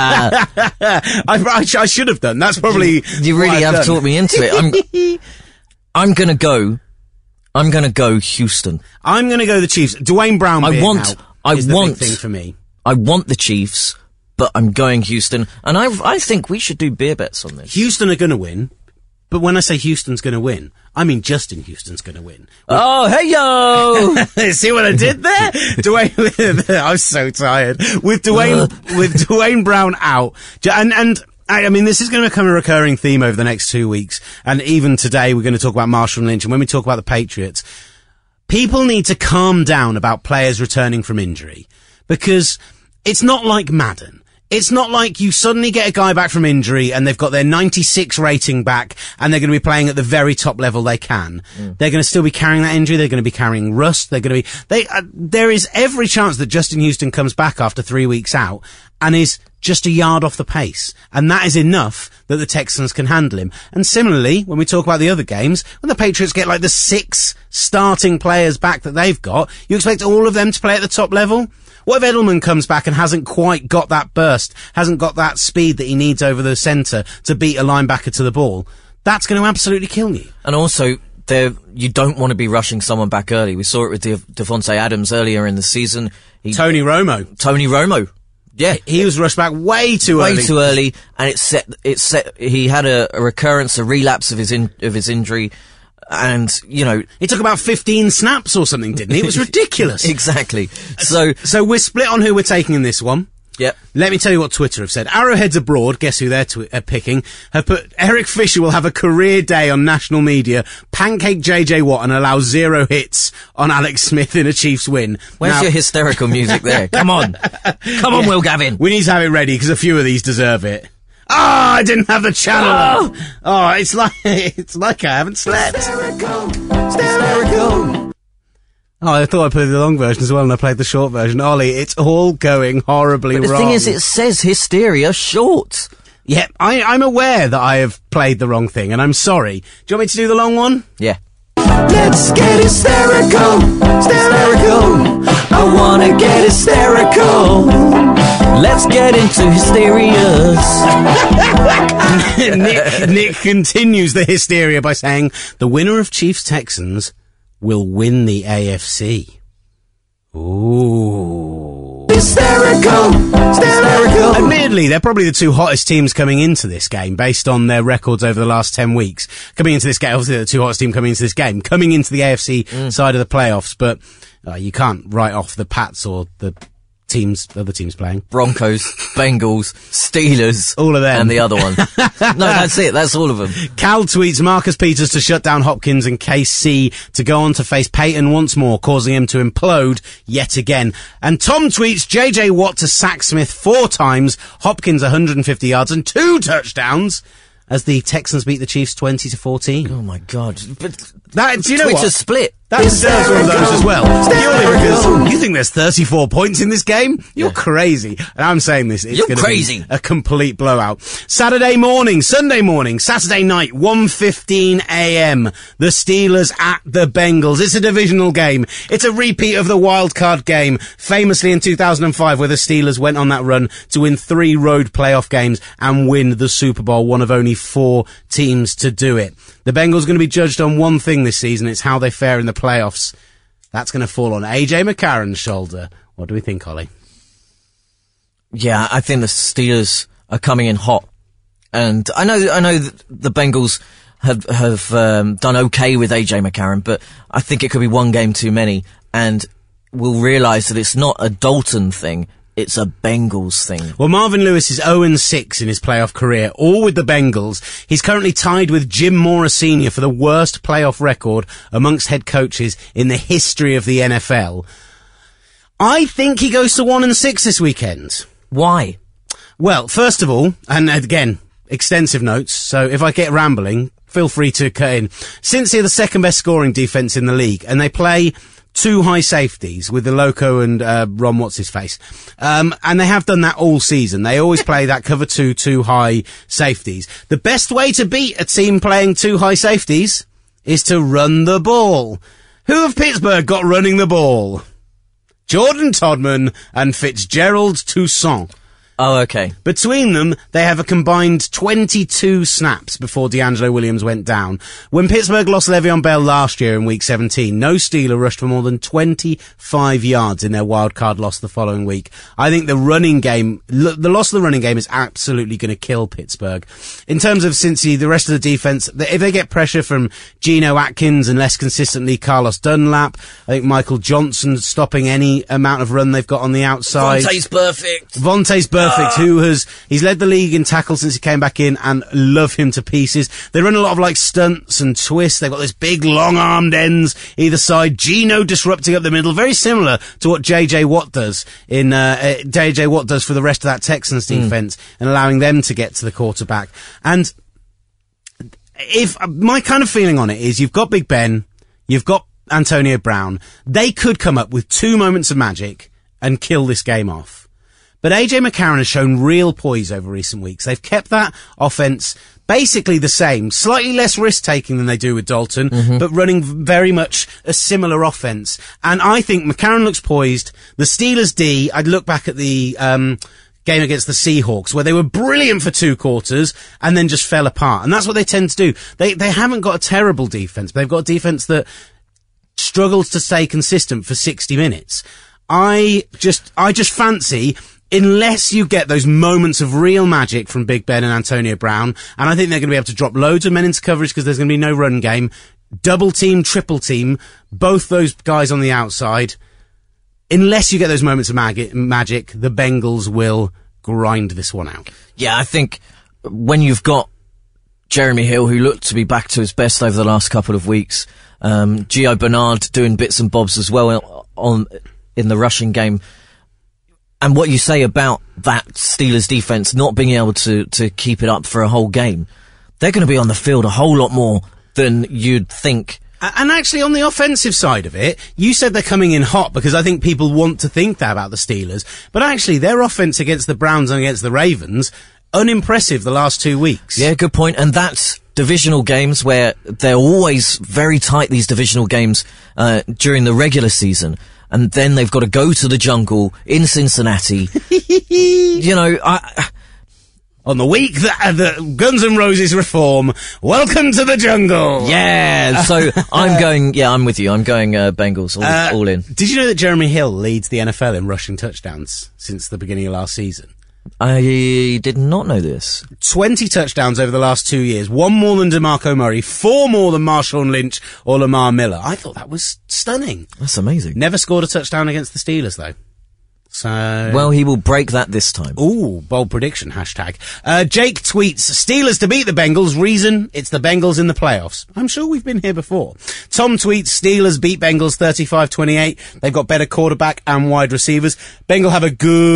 I should have done. That's probably you really have talked me into it. I'm gonna go Houston. I'm gonna go the Chiefs. Dwayne Brown. I want the big thing for me. I want the Chiefs, but I'm going Houston, and I think we should do beer bets on this. Houston are gonna win. But when I say Houston's going to win, I mean Justin Houston's going to win. Oh, hey yo! See what I did there? Dwayne, I'm so tired. With Dwayne Brown out, and I mean, this is going to become a recurring theme over the next 2 weeks. And even today, we're going to talk about Marshall Lynch. And when we talk about the Patriots, people need to calm down about players returning from injury, because it's not like Madden. It's not like you suddenly get a guy back from injury and they've got their 96 rating back and they're going to be playing at the very top level they can. They're going to still be carrying that injury. They're going to be carrying rust. They're going to be, there is every chance that Justin Houston comes back after 3 weeks out and is just a yard off the pace. And that is enough that the Texans can handle him. And similarly, when we talk about the other games, when the Patriots get the 6 starting players back that they've got, you expect all of them to play at the top level? What if Edelman comes back and hasn't quite got that burst, hasn't got that speed that he needs over the centre to beat a linebacker to the ball? That's going to absolutely kill you. And also, you don't want to be rushing someone back early. We saw it with Devontae Adams earlier in the season. Tony Romo. Yeah. He was rushed back way too early. And he had a recurrence, a relapse of his injury. And, he took about 15 snaps or something, didn't he? It was ridiculous. Exactly. So we're split on who we're taking in this one. Yep. Let me tell you what Twitter have said. Arrowheads Abroad, guess who they're picking, have put Eric Fisher will have a career day on national media, pancake JJ Watt and allow 0 hits on Alex Smith in a Chiefs win. Where's your hysterical music there? Come on, Will Gavin. We need to have it ready because a few of these deserve it. I didn't have the channel. It's like I haven't slept. Hysterical. I thought I played the long version as well, and I played the short version. Ollie, it's all going horribly wrong. The thing is, it says Hysteria short. Yeah, I'm aware that I have played the wrong thing, and I'm sorry. Do you want me to do the long one? Yeah. Let's get hysterical, hysterical. I wanna get hysterical. Let's get into hysterias. Nick continues the hysteria by saying, the winner of Chiefs-Texans will win the AFC. Ooh. Hysterical, hysterical. Admittedly, they're probably the two hottest teams coming into this game, based on their records over the last 10 weeks. Coming into this game, obviously the two hottest teams coming into this game, coming into the AFC side of the playoffs, but you can't write off the Pats or the other teams playing. Broncos, Bengals, Steelers. All of them. And the other one. No, that's it. That's all of them. Cal tweets Marcus Peters to shut down Hopkins and KC to go on to face Peyton once more, causing him to implode yet again. And Tom tweets JJ Watt to sack Smith 4 times, Hopkins 150 yards and 2 touchdowns as the Texans beat the Chiefs 20-14. Oh my God. But That, do you know Twitter what? split. That deserves one of those as well. Purely because you think there's 34 points in this game? You're crazy. And I'm saying this, it's You're going crazy. to be a complete blowout. Saturday morning, Sunday morning, Saturday night, 1:15 a.m. The Steelers at the Bengals. It's a divisional game. It's a repeat of the wildcard game, famously in 2005, where the Steelers went on that run to win 3 road playoff games and win the Super Bowl, one of only 4 teams to do it. The Bengals are going to be judged on one thing this season. It's how they fare in the playoffs. That's going to fall on AJ McCarron's shoulder. What do we think, Ollie? Yeah, I think the Steelers are coming in hot. And I know that the Bengals have done okay with AJ McCarron, but I think it could be one game too many. And we'll realise that it's not a Dalton thing. It's a Bengals thing. Well, Marvin Lewis is 0-6 in his playoff career, all with the Bengals. He's currently tied with Jim Mora Sr. for the worst playoff record amongst head coaches in the history of the NFL. I think he goes to 1-6 this weekend. Why? Well, first of all, and again, extensive notes, so if I get rambling, feel free to cut in. Since they're the second best scoring defense in the league, and they play 2 high safeties with the Loco and Ron What's-His-Face. And they have done that all season. They always play that cover 2 high safeties. The best way to beat a team playing 2 high safeties is to run the ball. Who of Pittsburgh got running the ball? Jordan Todman and Fitzgerald Toussaint. Oh, okay. Between them, they have a combined 22 snaps before DeAngelo Williams went down. When Pittsburgh lost Le'Veon Bell last year in Week 17, no Steeler rushed for more than 25 yards in their wild-card loss the following week. I think the running game, the loss of the running game is absolutely going to kill Pittsburgh. In terms of Cincy, the rest of the defense, if they get pressure from Geno Atkins and less consistently Carlos Dunlap, I think Michael Johnson stopping any amount of run they've got on the outside. Vontae's perfect. Vontae's perfect, he's led the league in tackles since he came back in, and love him to pieces. They run a lot of like stunts and twists. They've got this big long-armed ends either side. Geno disrupting up the middle, very similar to what JJ Watt does for the rest of that Texans defense, and allowing them to get to the quarterback. And if my kind of feeling on it is, you've got Big Ben, you've got Antonio Brown. They could come up with 2 moments of magic and kill this game off. But AJ McCarron has shown real poise over recent weeks. They've kept that offense basically the same, slightly less risk-taking than they do with Dalton, but running very much a similar offense. And I think McCarron looks poised. The Steelers D, I'd look back at the game against the Seahawks, where they were brilliant for 2 quarters and then just fell apart. And that's what they tend to do. They haven't got a terrible defense, but they've got a defense that struggles to stay consistent for 60 minutes. I just fancy, unless you get those moments of real magic from Big Ben and Antonio Brown, and I think they're going to be able to drop loads of men into coverage because there's going to be no run game, double team, triple team, both those guys on the outside. Unless you get those moments of magic, the Bengals will grind this one out. Yeah, I think when you've got Jeremy Hill, who looked to be back to his best over the last couple of weeks, Gio Bernard doing bits and bobs as well in the rushing game, and what you say about that Steelers defense not being able to keep it up for a whole game, they're going to be on the field a whole lot more than you'd think. And actually, on the offensive side of it, you said they're coming in hot because I think people want to think that about the Steelers. But actually, their offense against the Browns and against the Ravens, unimpressive the last 2 weeks. Yeah, good point. And that's divisional games where they're always very tight, these divisional games, during the regular season. And then they've got to go to the jungle in Cincinnati. You know, On the week that the Guns N' Roses reform, welcome to the jungle. yeah, so I'm with you. I'm going, Bengals, all in. Did you know that Jeremy Hill leads the NFL in rushing touchdowns since the beginning of last season? I did not know this. 20 touchdowns over the last 2 years. 1 more than DeMarco Murray. 4 more than Marshawn Lynch or Lamar Miller. I thought that was stunning. That's amazing. Never scored a touchdown against the Steelers, though. So... Well, he will break that this time. Ooh, bold prediction, hashtag. Jake tweets, Steelers to beat the Bengals. Reason, it's the Bengals in the playoffs. I'm sure we've been here before. Tom tweets, Steelers beat Bengals 35-28. They've got better quarterback and wide receivers. Bengal have a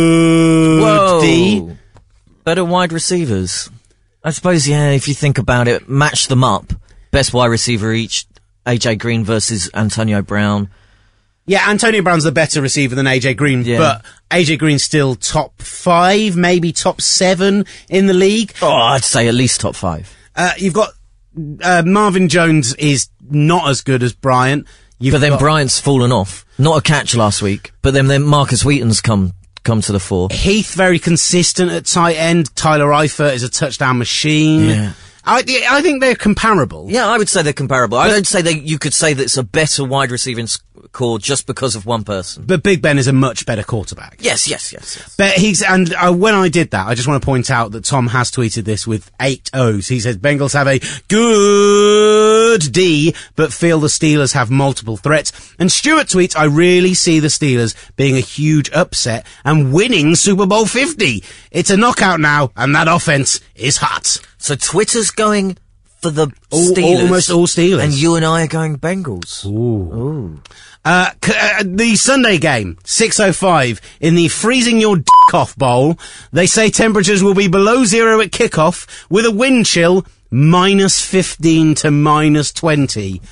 good D. Better wide receivers. I suppose, yeah, if you think about it, match them up. Best wide receiver each. AJ Green versus Antonio Brown. Yeah, Antonio Brown's the better receiver than AJ Green, but AJ Green's still top 5, maybe top 7 in the league. Oh, I'd say at least top 5. You've got Marvin Jones is not as good as Bryant. But then Bryant's fallen off. Not a catch last week, but then Marcus Wheaton's come to the fore. Heath very consistent at tight end. Tyler Eifert is a touchdown machine. Yeah. I think they're comparable. Yeah, I would say they're comparable. I would say you could say that it's a better wide receiving core just because of one person. But Big Ben is a much better quarterback. Yes. But when I did that, I just want to point out that Tom has tweeted this with 8 O's. He says, Bengals have a good D, but feel the Steelers have multiple threats. And Stuart tweets, I really see the Steelers being a huge upset and winning Super Bowl 50. It's a knockout now, and that offense is hot. So Twitter's going for the Steelers. Almost all Steelers. And you and I are going Bengals. Ooh. The Sunday game, 6:05, in the Freezing Your Off Bowl, they say temperatures will be below 0 at kickoff, with a wind chill -15 to -20.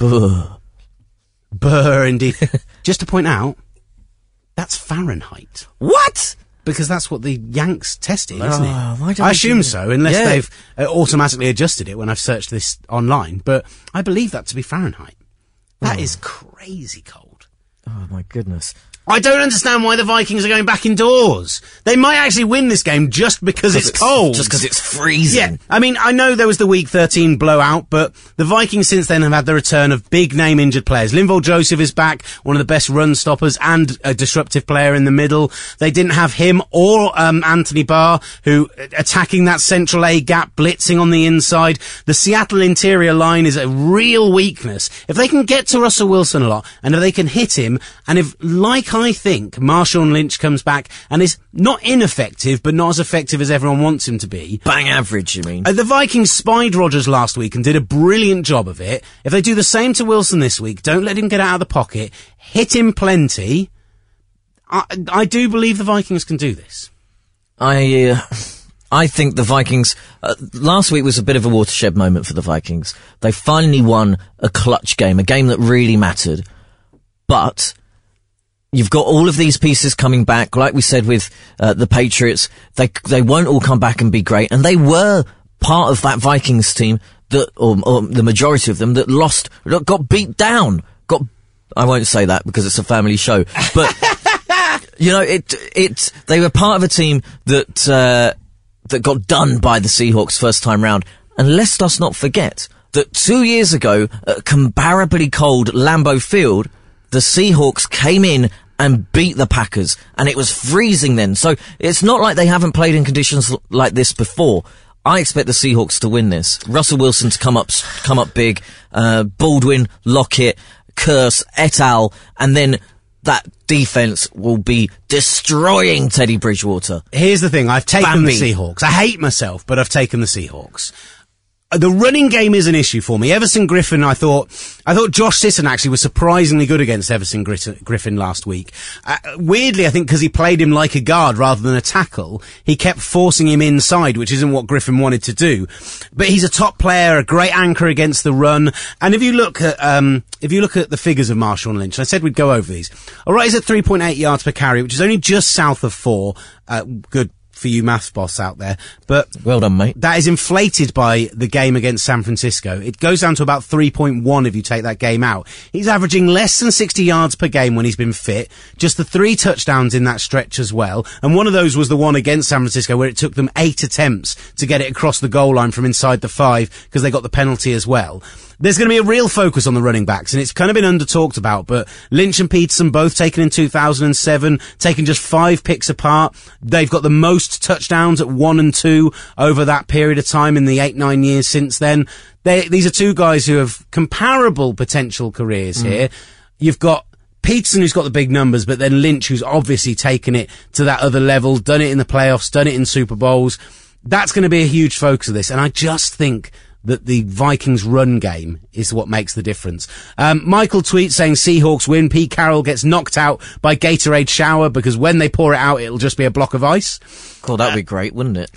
Brr, indeed. Just to point out, that's Fahrenheit. What? Because that's what the Yanks tested, isn't it? Why don't I we assume do so, unless they've automatically adjusted it when I've searched this online. But I believe that to be Fahrenheit. That is crazy cold. Oh, my goodness. I don't understand why the Vikings are going back indoors. They might actually win this game just because it's cold. Just because it's freezing. Yeah. I mean, I know there was the Week 13 blowout, but the Vikings since then have had the return of big-name injured players. Linval Joseph is back, one of the best run stoppers and a disruptive player in the middle. They didn't have him or Anthony Barr, who attacking that central A gap, blitzing on the inside. The Seattle interior line is a real weakness. If they can get to Russell Wilson a lot, and if they can hit him, and if, like I think, Marshawn Lynch comes back and is not ineffective, but not as effective as everyone wants him to be. Bang average, you mean? The Vikings spied Rodgers last week and did a brilliant job of it. If they do the same to Wilson this week, don't let him get out of the pocket, hit him plenty, I do believe the Vikings can do this. I think the Vikings, last week was a bit of a watershed moment for the Vikings. They finally won a clutch game, a game that really mattered. But you've got all of these pieces coming back, like we said with the Patriots. They won't all come back and be great, and they were part of that Vikings team that, or the majority of them that lost, got beat down. I won't say that because it's a family show, but you know, they were part of a team that got done by the Seahawks first time round. And let us not forget that 2 years ago, at comparably cold Lambeau Field, the Seahawks came in and beat the Packers, and it was freezing then. So it's not like they haven't played in conditions like this before. I expect the Seahawks to win this. Russell Wilson to come up big, Baldwin, Lockett, Curse, et al., and then that defense will be destroying Teddy Bridgewater. Here's the thing, I've taken Bambi. the Seahawks. I hate myself, but I've taken the Seahawks. The running game is an issue for me. Everson Griffin, I thought Josh Sitton actually was surprisingly good against Everson Griffin last week. Weirdly, I think because he played him like a guard rather than a tackle, he kept forcing him inside, which isn't what Griffin wanted to do. But he's a top player, a great anchor against the run. And if you look at the figures of Marshawn Lynch, I said we'd go over these. Alright, he's at 3.8 yards per carry, which is only just south of 4. Good for you maths boss out there. But Well done, mate. that is inflated by the game against San Francisco. It goes down to about 3.1 if you take that game out. He's averaging less than 60 yards per game when he's been fit. Just the 3 touchdowns in that stretch as well. And one of those was the one against San Francisco where it took them 8 attempts to get it across the goal line from inside the 5 because they got the penalty as well. There's going to be a real focus on the running backs, and it's kind of been under-talked about, but Lynch and Peterson both taken in 2007, taken just 5 picks apart. They've got the most touchdowns at 1 and 2 over that period of time in the 8-9 years since then. These are 2 guys who have comparable potential careers here. You've got Peterson, who's got the big numbers, but then Lynch, who's obviously taken it to that other level, done it in the playoffs, done it in Super Bowls. That's going to be a huge focus of this, and I just think that the Vikings run game is what makes the difference. Michael tweets saying Seahawks win. Pete Carroll gets knocked out by Gatorade shower because when they pour it out, it'll just be a block of ice. God, that'd be great, wouldn't it?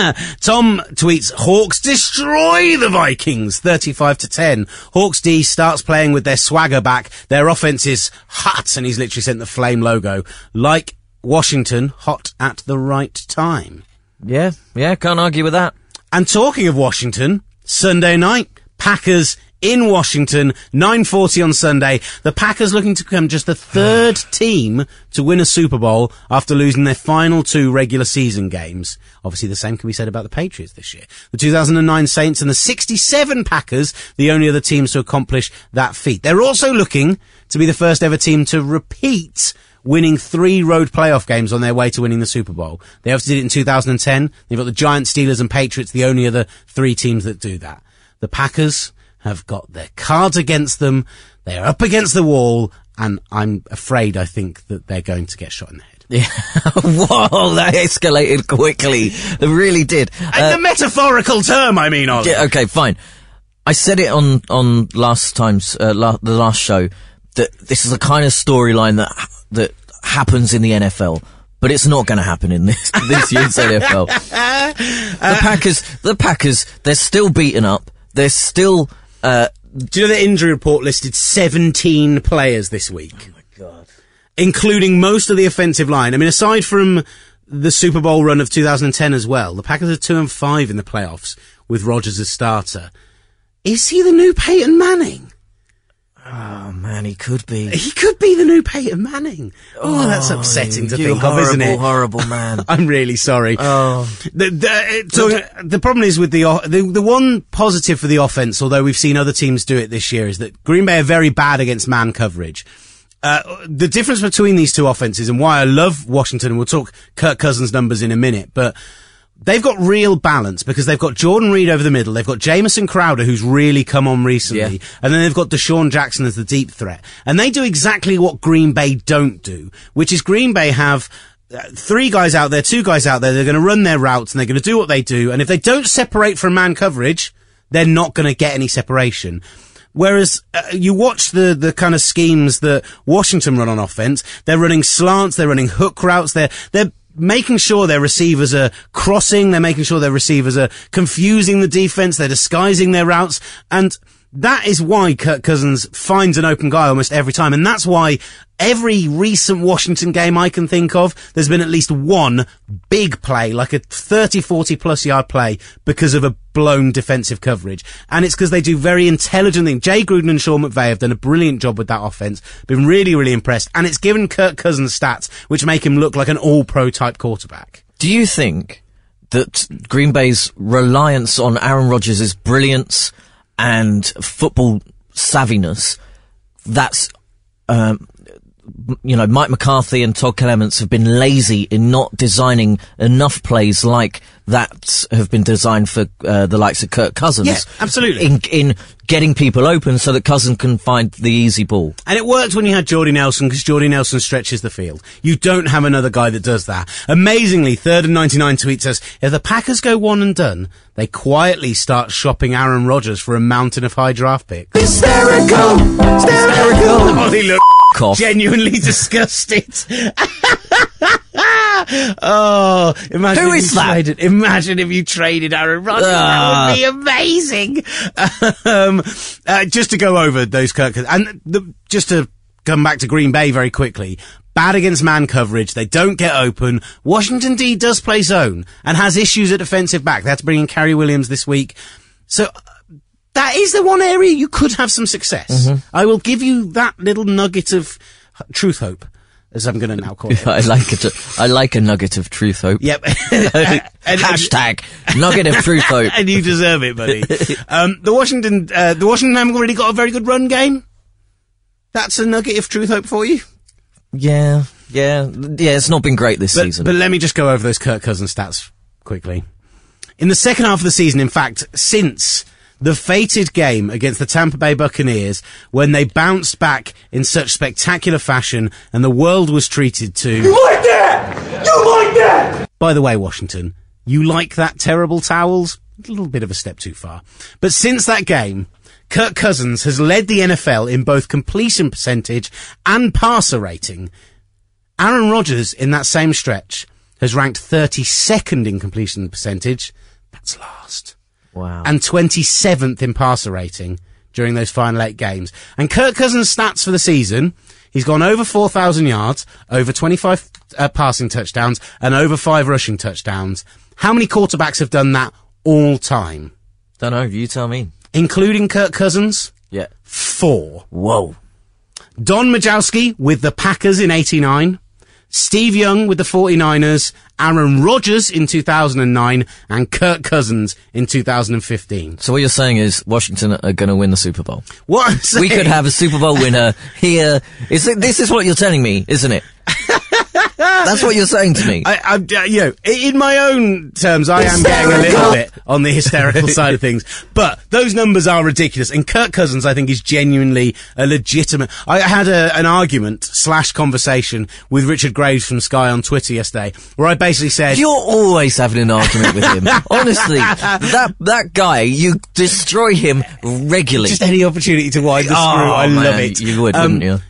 Tom tweets Hawks destroy the Vikings 35-10. Hawks D starts playing with their swagger back. Their offense is hot, and he's literally sent the flame logo. Like Washington, hot at the right time. Yeah, can't argue with that. And talking of Washington, Sunday night, Packers in Washington, 9:40 on Sunday. The Packers looking to become just the 3rd team to win a Super Bowl after losing their final 2 regular season games. Obviously, the same can be said about the Patriots this year. The 2009 Saints and the 67 Packers, the only other teams to accomplish that feat. They're also looking to be the first ever team to repeat winning 3 road playoff games on their way to winning the Super Bowl. They obviously did it in 2010. They've got the Giants, Steelers and Patriots, the only other 3 teams that do that. The Packers have got their cards against them. They're up against the wall, and I think that they're going to get shot in the head. Yeah. Whoa, that escalated quickly. It really did. And the metaphorical term, I mean, Ollie. Yeah, okay, fine. I said it on last time's, the last show, that this is the kind of storyline that happens in the NFL, but it's not going to happen in this year's NFL. The Packers, they're still beaten up. They're still, do you know the injury report listed 17 players this week? Oh my God. Including most of the offensive line. I mean, aside from the Super Bowl run of 2010 as well, the Packers are 2-5 in the playoffs with Rodgers as starter. Is he the new Peyton Manning? Oh man, he could be. He could be the new Peyton Manning. Oh, that's upsetting to think of, isn't it? Horrible man. I'm really sorry. Oh. The problem is with the one positive for the offense, although we've seen other teams do it this year, is that Green Bay are very bad against man coverage. The difference between these 2 offenses and why I love Washington, and we'll talk Kirk Cousins numbers in a minute, but they've got real balance because they've got Jordan Reed over the middle. They've got Jamison Crowder, who's really come on recently. Yeah. And then they've got Deshaun Jackson as the deep threat. And they do exactly what Green Bay don't do, which is Green Bay have 3 guys out there, 2 guys out there. They're going to run their routes and they're going to do what they do. And if they don't separate from man coverage, they're not going to get any separation. Whereas you watch the kind of schemes that Washington run on offense. They're running slants, they're running hook routes, they're making sure their receivers are crossing, they're making sure their receivers are confusing the defense, they're disguising their routes, and that is why Kirk Cousins finds an open guy almost every time, and that's why every recent Washington game I can think of, there's been at least one big play, like a 30, 40 plus yard play, because of a blown defensive coverage. And it's because they do very intelligent things. Jay Gruden and Sean McVay have done a brilliant job with that offense. Been really, really impressed. And it's given Kirk Cousins stats which make him look like an all-pro type quarterback. Do you think that Green Bay's reliance on Aaron Rodgers' brilliance and football savviness, that's, Mike McCarthy and Todd Clements have been lazy in not designing enough plays like that have been designed for the likes of Kirk Cousins. Yeah, absolutely. In getting people open so that Cousins can find the easy ball. And it worked when you had Jordy Nelson, because Jordy Nelson stretches the field. You don't have another guy that does that. Amazingly, Third and 99 tweet says, if the Packers go one and done, they quietly start shopping Aaron Rodgers for a mountain of high draft picks. Hysterical! Hysterical! Oh, they look Cough. genuinely disgusted. Oh, imagine Who if is you that? imagine if you traded Aaron Rodgers. That would be amazing. Just to go over those Kirk, and just to come back to Green Bay very quickly. Bad against man coverage. They don't get open. Washington D does play zone and has issues at defensive back. They had to bring in Kerry Williams this week. So that is the one area you could have some success. I will give you that little nugget of truth hope, as I'm going to now call it. I like a nugget of truth hope. Yep. Hashtag nugget of truth hope. And you deserve it, buddy. The Washington haven't really got a very good run game. That's a nugget of truth hope for you. Yeah, it's not been great this season. But let me just go over those Kirk Cousins stats quickly. In the second half of the season, in fact, since the fated game against the Tampa Bay Buccaneers, when they bounced back in such spectacular fashion and the world was treated to... You like that? You like that? By the way, Washington, you like that terrible towels? A little bit of a step too far. But since that game, Kirk Cousins has led the NFL in both completion percentage and passer rating. Aaron Rodgers, in that same stretch, has ranked 32nd in completion percentage. That's last. Wow. And 27th in passer rating during those final 8 games. And Kirk Cousins' stats for the season, he's gone over 4,000 yards, over 25 passing touchdowns, and over 5 rushing touchdowns. How many quarterbacks have done that all time? Don't know, you tell me. Including Kirk Cousins? Yeah. 4. Whoa. Don Majkowski with the Packers in 89. Steve Young with the 49ers, Aaron Rodgers in 2009, and Kirk Cousins in 2015. So what you're saying is Washington are going to win the Super Bowl. What I'm saying, We could have a Super Bowl winner here. This is what you're telling me, isn't it? That's what you're saying to me. In my own terms, I am getting a little bit on the hysterical side of things, but those numbers are ridiculous. And Kirk Cousins, I think, is genuinely a legitimate... I had an argument / conversation with Richard Graves from Sky on Twitter yesterday, where I basically said... You're always having an argument with him. Honestly, that guy, you destroy him regularly. Just any opportunity to wind the screw, I love it. You would, wouldn't you?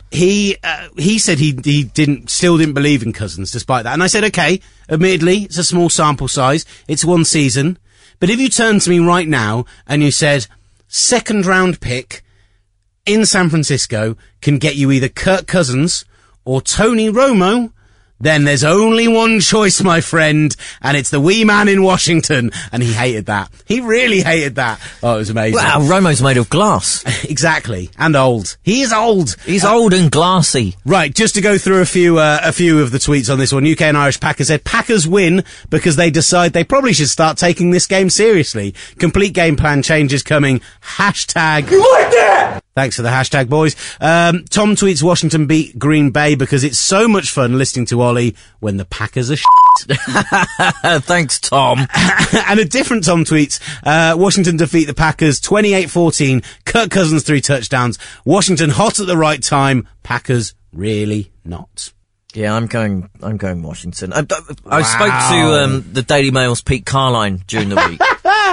He said he still didn't believe in Cousins despite that. And I said, okay, admittedly, it's a small sample size. It's one season. But if you turn to me right now and you said, 2nd round pick in San Francisco can get you either Kirk Cousins or Tony Romo, then there's only one choice, my friend, and it's the wee man in Washington. And he hated that. He really hated that. Oh, it was amazing. Wow, Romo's made of glass. Exactly. And old. He is old. He's old and glassy. Right, just to go through a few of the tweets on this one. UK and Irish Packers said, Packers win because they decide they probably should start taking this game seriously. Complete game plan changes coming. Hashtag... You like that? Thanks for the hashtag, boys. Tom tweets Washington beat Green Bay because it's so much fun listening to Ollie when the Packers are shit. Thanks, Tom. And a different Tom tweets, Washington defeat the Packers 28-14. Kirk Cousins 3 touchdowns. Washington hot at the right time. Packers really not. Yeah, I'm going Washington. I spoke to the Daily Mail's Pete Carline during the week.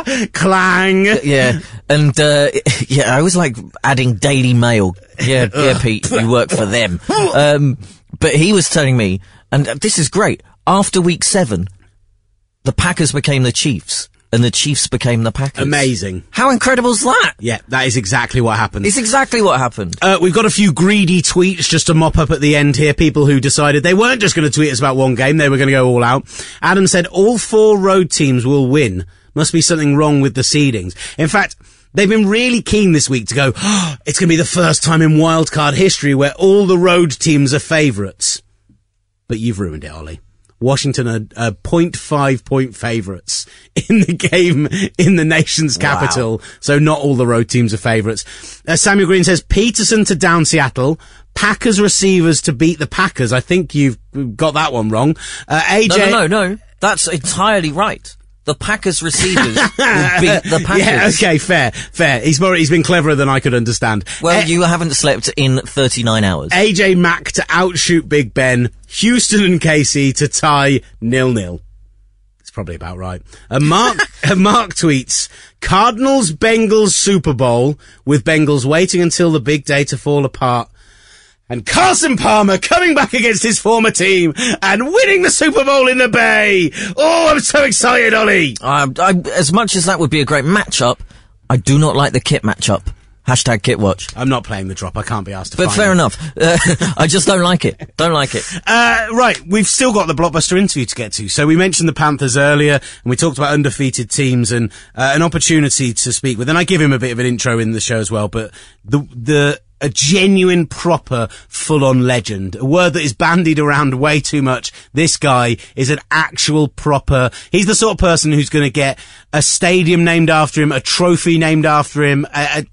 Clang. Yeah, and I always like adding Daily Mail. Yeah, Pete, you work for them. But he was telling me, and this is great. After week 7, the Packers became the Chiefs, and the Chiefs became the Packers. Amazing. How incredible is that? Yeah, that is exactly what happened. It's exactly what happened. We've got a few greedy tweets just to mop up at the end here. People who decided they weren't just going to tweet us about one game, they were going to go all out. Adam said, all 4 road teams will win. Must be something wrong with the seedings. In fact, they've been really keen this week to go, it's going to be the first time in wildcard history where all the road teams are favourites. But you've ruined it, Ollie. Washington are 0.5 point favourites in the game in the nation's capital. Wow. So not all the road teams are favourites. Samuel Green says, Peterson to down Seattle. Packers receivers to beat the Packers. I think you've got that one wrong. AJ... No. That's entirely right. The Packers receivers will beat the Packers. Yeah, okay, fair. He's been cleverer than I could understand. Well, you haven't slept in 39 hours. AJ Mack to outshoot Big Ben. Houston and KC to tie 0-0. It's probably about right. Mark tweets, Cardinals Bengals Super Bowl with Bengals waiting until the big day to fall apart. And Carson Palmer coming back against his former team and winning the Super Bowl in the Bay. Oh, I'm so excited, Ollie. As much as that would be a great matchup, I do not like the kit matchup. Hashtag Kitwatch. I'm not playing the drop. I can't be asked to But find fair it. enough. I just don't like it. Don't like it. Right, we've still got the blockbuster interview to get to. So we mentioned the Panthers earlier, and we talked about undefeated teams and an opportunity to speak with. And I give him a bit of an intro in the show as well. But a genuine, proper, full-on legend, a word that is bandied around way too much. This guy is an actual proper. He's the sort of person who's going to get a stadium named after him, a trophy named after him.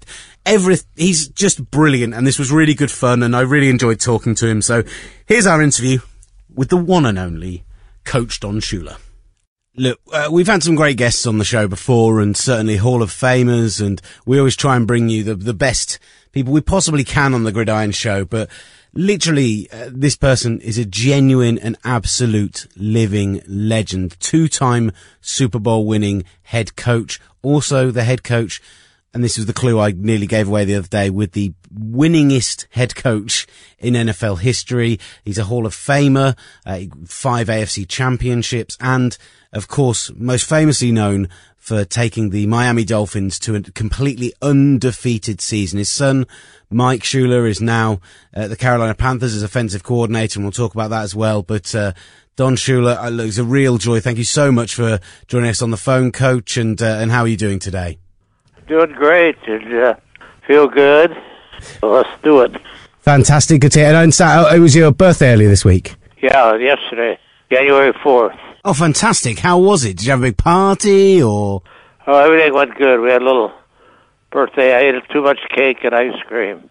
He's just brilliant, and this was really good fun, and I really enjoyed talking to him. So here's our interview with the one and only Coach Don Shula. Look, we've had some great guests on the show before, and certainly Hall of Famers, and we always try and bring you the best people we possibly can on the Gridiron Show, but literally, this person is a genuine and absolute living legend. 2-time Super Bowl winning head coach, also the head coach, and this was the clue I nearly gave away the other day, with the winningest head coach in NFL history. He's a Hall of Famer, 5 AFC championships, and, of course, most famously known for taking the Miami Dolphins to a completely undefeated season. His son, Mike Shula, is now at the Carolina Panthers as offensive coordinator, and we'll talk about that as well. But Don Shula, it's a real joy. Thank you so much for joining us on the phone, Coach, and how are you doing today? Doing great and feel good. So let's do it. Fantastic, good to hear. And I understand it was your birthday earlier this week. Yeah, yesterday, January 4th. Oh, fantastic. How was it? Did you have a big party, or? Oh, everything went good. We had a little birthday. I ate too much cake and ice cream.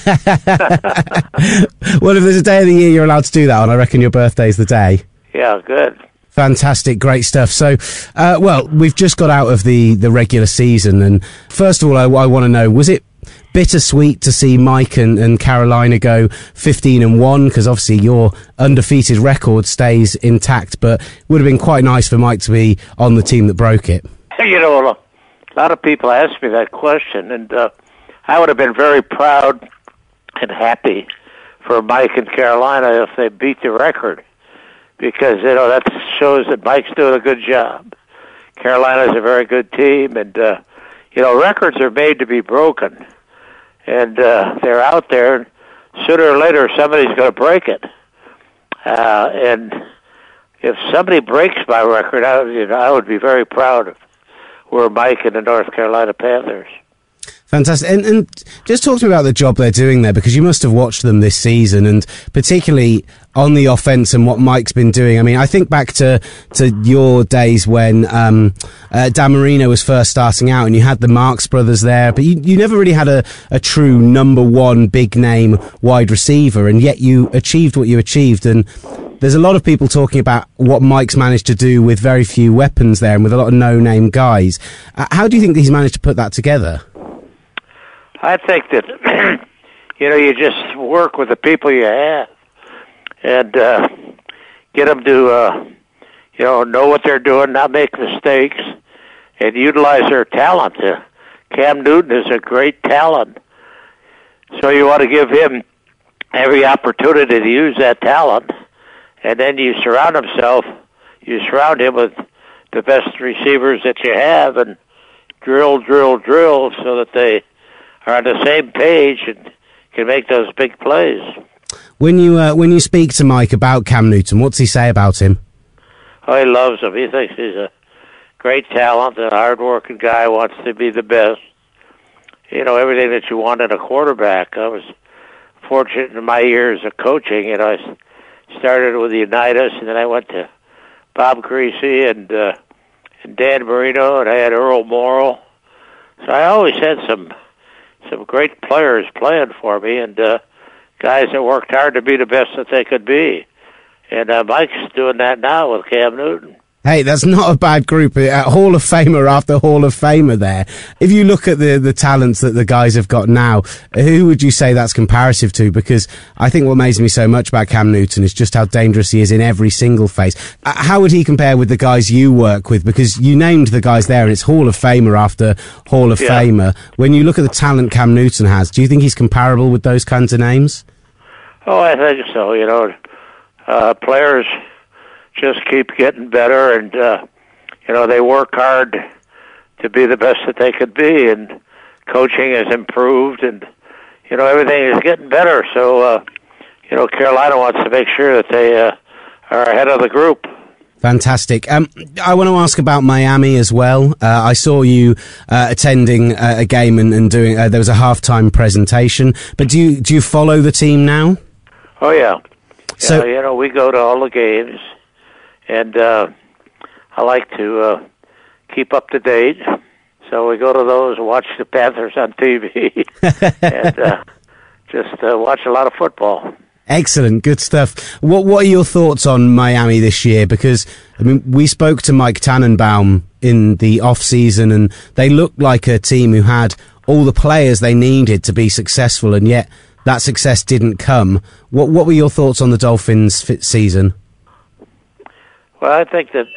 Well, if there's a day of the year you're allowed to do that on, I reckon your birthday's the day. Yeah, good. Fantastic, great stuff. So, well, we've just got out of the regular season, and first of all, I want to know, was it bittersweet to see Mike and Carolina go 15-1? Because obviously your undefeated record stays intact, but it would have been quite nice for Mike to be on the team that broke it. You know, a lot of people ask me that question, and I would have been very proud and happy for Mike and Carolina if they beat the record. Because, you know, that shows that Mike's doing a good job. Carolina's a very good team, and, you know, records are made to be broken. And they're out there, and sooner or later somebody's going to break it. And if somebody breaks my record, I would be very proud of where Mike and the North Carolina Panthers. Fantastic. And just talk to me about the job they're doing there, because you must have watched them this season, and particularly on the offense and what Mike's been doing. I mean, I think back to your days when Dan Marino was first starting out, and you had the Marks brothers there, but you never really had a true number one big name wide receiver, and yet you achieved what you achieved. And there's a lot of people talking about what Mike's managed to do with very few weapons there and with a lot of no-name guys. How do you think he's managed to put that together? I think that, you know, you just work with the people you have and get them to, you know what they're doing, not make mistakes, and utilize their talent. Cam Newton is a great talent, so you want to give him every opportunity to use that talent, and then you surround him with the best receivers that you have, and drill so that they are on the same page and can make those big plays. When you speak to Mike about Cam Newton, what's he say about him? Oh, he loves him. He thinks he's a great talent and a hard-working guy, wants to be the best. You know, everything that you want in a quarterback. I was fortunate in my years of coaching. You know, I started with Unitas, and then I went to Bob Greasy and Dan Marino, and I had Earl Morrall. So I always had some great players playing for me, and guys that worked hard to be the best that they could be. And Mike's doing that now with Cam Newton. Hey, that's not a bad group. Hall of Famer after Hall of Famer there. If you look at the talents that the guys have got now, who would you say that's comparative to? Because I think what amazes me so much about Cam Newton is just how dangerous he is in every single phase. How would he compare with the guys you work with? Because you named the guys there, and it's Hall of Famer after Hall of Famer. When you look at the talent Cam Newton has, do you think he's comparable with those kinds of names? Oh, I think so. You know, players just keep getting better, and you know, they work hard to be the best that they could be. And coaching has improved, and everything is getting better. So Carolina wants to make sure that they are ahead of the group. Fantastic. I want to ask about Miami as well. I saw you attending a game and doing. There was a halftime presentation. But do you follow the team now? Oh yeah. So we go to all the games, and I like to keep up to date. So we go to those, watch the Panthers on TV, and just watch a lot of football. Excellent, good stuff. What are your thoughts on Miami this year? Because we spoke to Mike Tannenbaum in the off season, and they looked like a team who had all the players they needed to be successful, and yet that success didn't come. What were your thoughts on the Dolphins' season? Well, I think that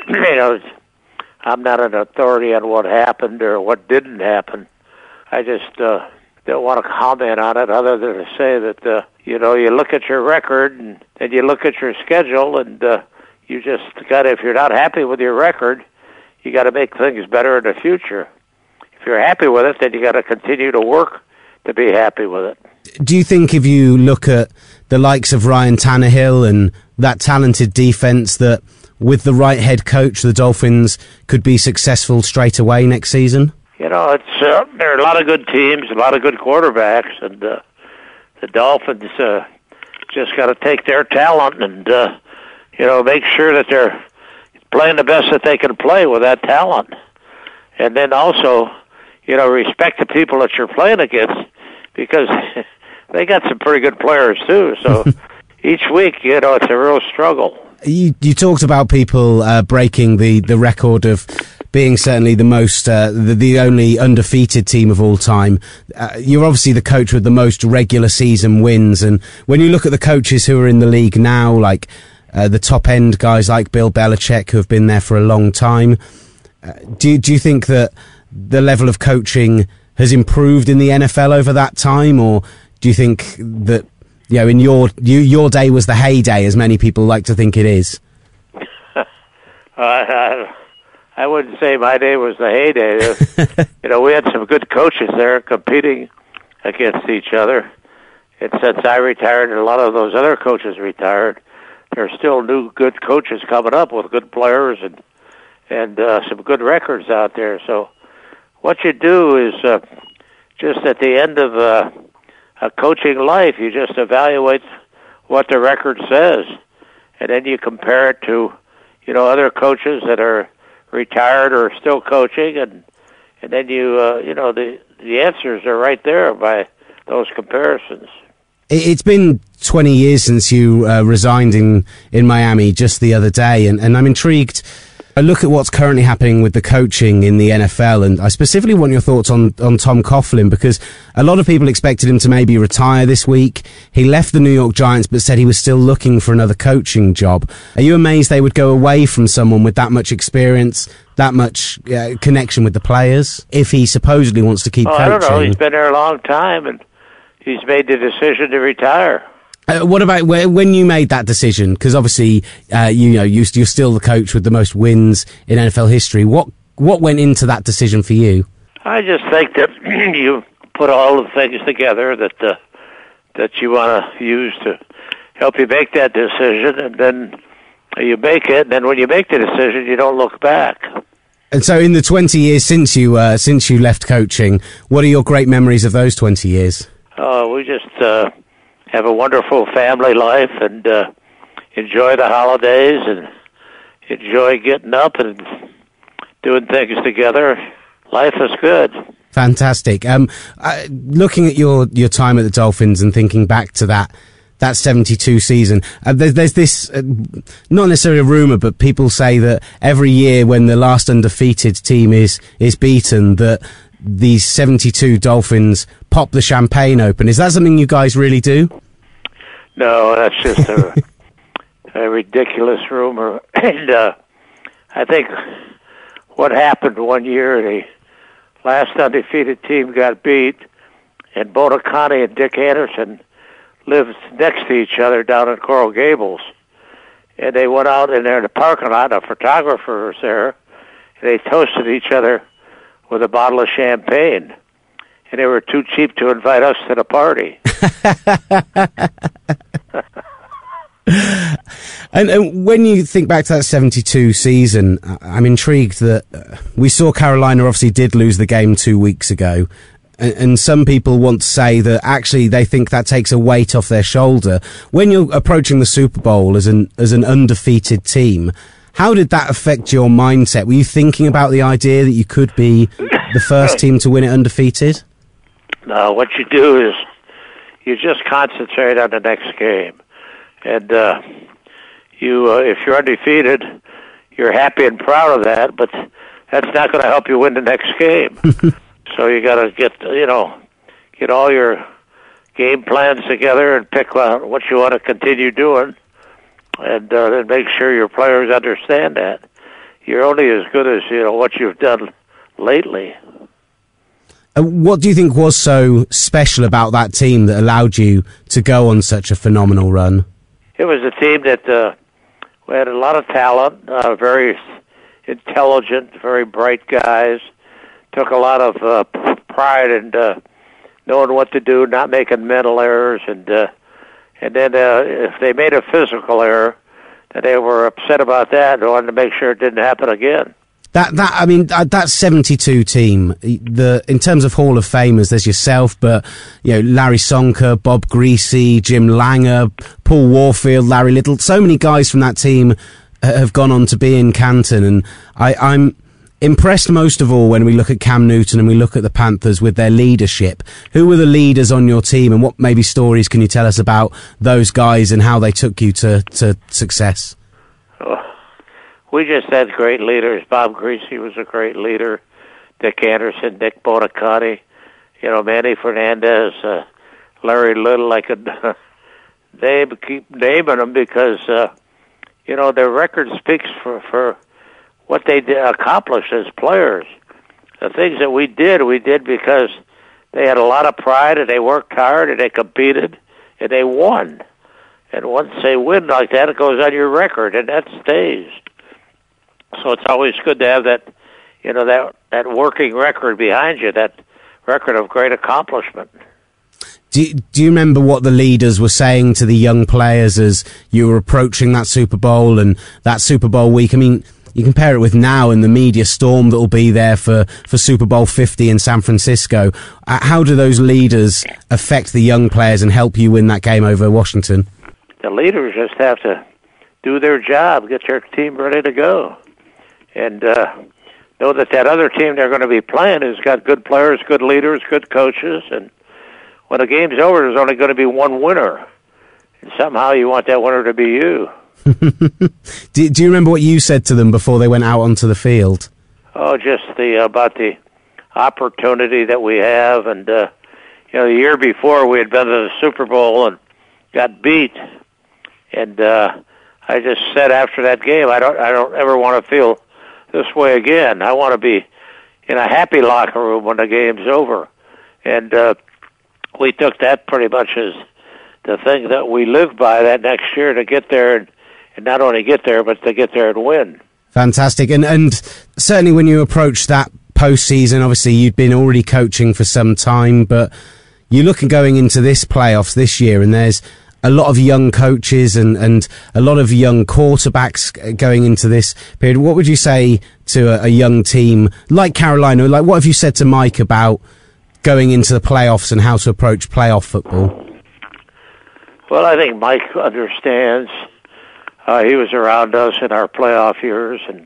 I'm not an authority on what happened or what didn't happen. I just don't want to comment on it, other than to say that you look at your record and you look at your schedule, and you just got to, if you're not happy with your record, you got to make things better in the future. If you're happy with it, then you got to continue to work to be happy with it. Do you think if you look at the likes of Ryan Tannehill and that talented defense, that with the right head coach, the Dolphins could be successful straight away next season? There are a lot of good teams, a lot of good quarterbacks, and the Dolphins just got to take their talent and make sure that they're playing the best that they can play with that talent, and then also respect the people that you're playing against, because they got some pretty good players too. So each week, it's a real struggle. You talked about people breaking the record of being certainly the most, the only undefeated team of all time. You're obviously the coach with the most regular season wins, and when you look at the coaches who are in the league now, like the top end guys like Bill Belichick, who have been there for a long time, do you think that the level of coaching has improved in the NFL over that time, or do you think that in your day was the heyday, as many people like to think it is? I wouldn't say my day was the heyday. We had some good coaches there competing against each other. And since I retired and a lot of those other coaches retired, there's still new good coaches coming up with good players and some good records out there. So what you do is just at the end of a coaching life, you just evaluate what the record says, and then you compare it to other coaches that are retired or still coaching, and then the answers are right there by those comparisons. It's been 20 years since you resigned in Miami just the other day, and I'm intrigued. I look at what's currently happening with the coaching in the NFL, and I specifically want your thoughts on Tom Coughlin, because a lot of people expected him to maybe retire this week. He left the New York Giants but said he was still looking for another coaching job. Are you amazed they would go away from someone with that much experience, that much connection with the players, if he supposedly wants to keep coaching? I don't know. He's been there a long time, and he's made the decision to retire. What about when you made that decision? Because obviously, you're still the coach with the most wins in NFL history. What went into that decision for you? I just think that you put all the things together that you want to use to help you make that decision, and then you make it. And then when you make the decision, you don't look back. And so, in the 20 years since you left coaching, what are your great memories of those 20 years? We just have a wonderful family life, and enjoy the holidays, and enjoy getting up and doing things together. Life is good. Fantastic. Looking at your time at the Dolphins and thinking back to that 72 season, there's this, not necessarily a rumour, but people say that every year when the last undefeated team is beaten, that these 72 Dolphins pop the champagne open. Is that something you guys really do? No, that's just a ridiculous rumor. And I think what happened one year, the last undefeated team got beat, and Bona Connie and Dick Anderson lived next to each other down in Coral Gables. And they went out in there in the parking lot, a photographer was there, and they toasted each other with a bottle of champagne. and they were too cheap to invite us to the party. And when you think back to that 72 season, I'm intrigued that we saw Carolina obviously did lose the game 2 weeks ago. And some people want to say that actually they think that takes a weight off their shoulder. When you're approaching the Super Bowl as an undefeated team, how did that affect your mindset? Were you thinking about the idea that you could be the first team to win it undefeated? No, what you do is you just concentrate on the next game. And if you're undefeated, you're happy and proud of that, but that's not going to help you win the next game. So you got to get all your game plans together and pick out what you want to continue doing, and make sure your players understand that you're only as good as what you've done lately. What do you think was so special about that team that allowed you to go on such a phenomenal run? It was a team that had a lot of talent, very intelligent, very bright guys. Took a lot of pride in knowing what to do, not making mental errors, and then if they made a physical error, then they were upset about that and wanted to make sure it didn't happen again. That 72 team, in terms of Hall of Famers, there's yourself, but Larry Sonka, Bob Greasy, Jim Langer, Paul Warfield, Larry Little, so many guys from that team have gone on to be in Canton, and I'm impressed most of all when we look at Cam Newton and we look at the Panthers with their leadership. Who were the leaders on your team, and what maybe stories can you tell us about those guys and how they took you to success? We just had great leaders. Bob Greasy was a great leader. Dick Anderson, Nick Bonaconti, Manny Fernandez, Larry Little. I could keep naming them because, their record speaks for what they accomplished as players. The things that we did because they had a lot of pride and they worked hard and they competed and they won. And once they win like that, it goes on your record and that stays. So it's always good to have that, that working record behind you, that record of great accomplishment. Do you remember what the leaders were saying to the young players as you were approaching that Super Bowl and that Super Bowl week? I mean, you compare it with now and the media storm that will be there for Super Bowl 50 in San Francisco. How do those leaders affect the young players and help you win that game over Washington? The leaders just have to do their job, get their team ready to go. And know that other team they're going to be playing has got good players, good leaders, good coaches. And when the game's over, there's only going to be one winner. And somehow you want that winner to be you. Do you remember what you said to them before they went out onto the field? Oh, just about the opportunity that we have. And, the year before we had been to the Super Bowl and got beat. And I just said after that game, I don't ever want to feel this way again. I want to be in a happy locker room when the game's over. And we took that pretty much as the thing that we lived by that next year to get there and not only get there, but to get there and win. Fantastic. And certainly when you approach that postseason, obviously you'd been already coaching for some time, but you look at going into this playoffs this year and there's a lot of young coaches and a lot of young quarterbacks going into this period. What would you say to a young team like Carolina? Like, what have you said to Mike about going into the playoffs and how to approach playoff football? Well, I think Mike understands. He was around us in our playoff years, and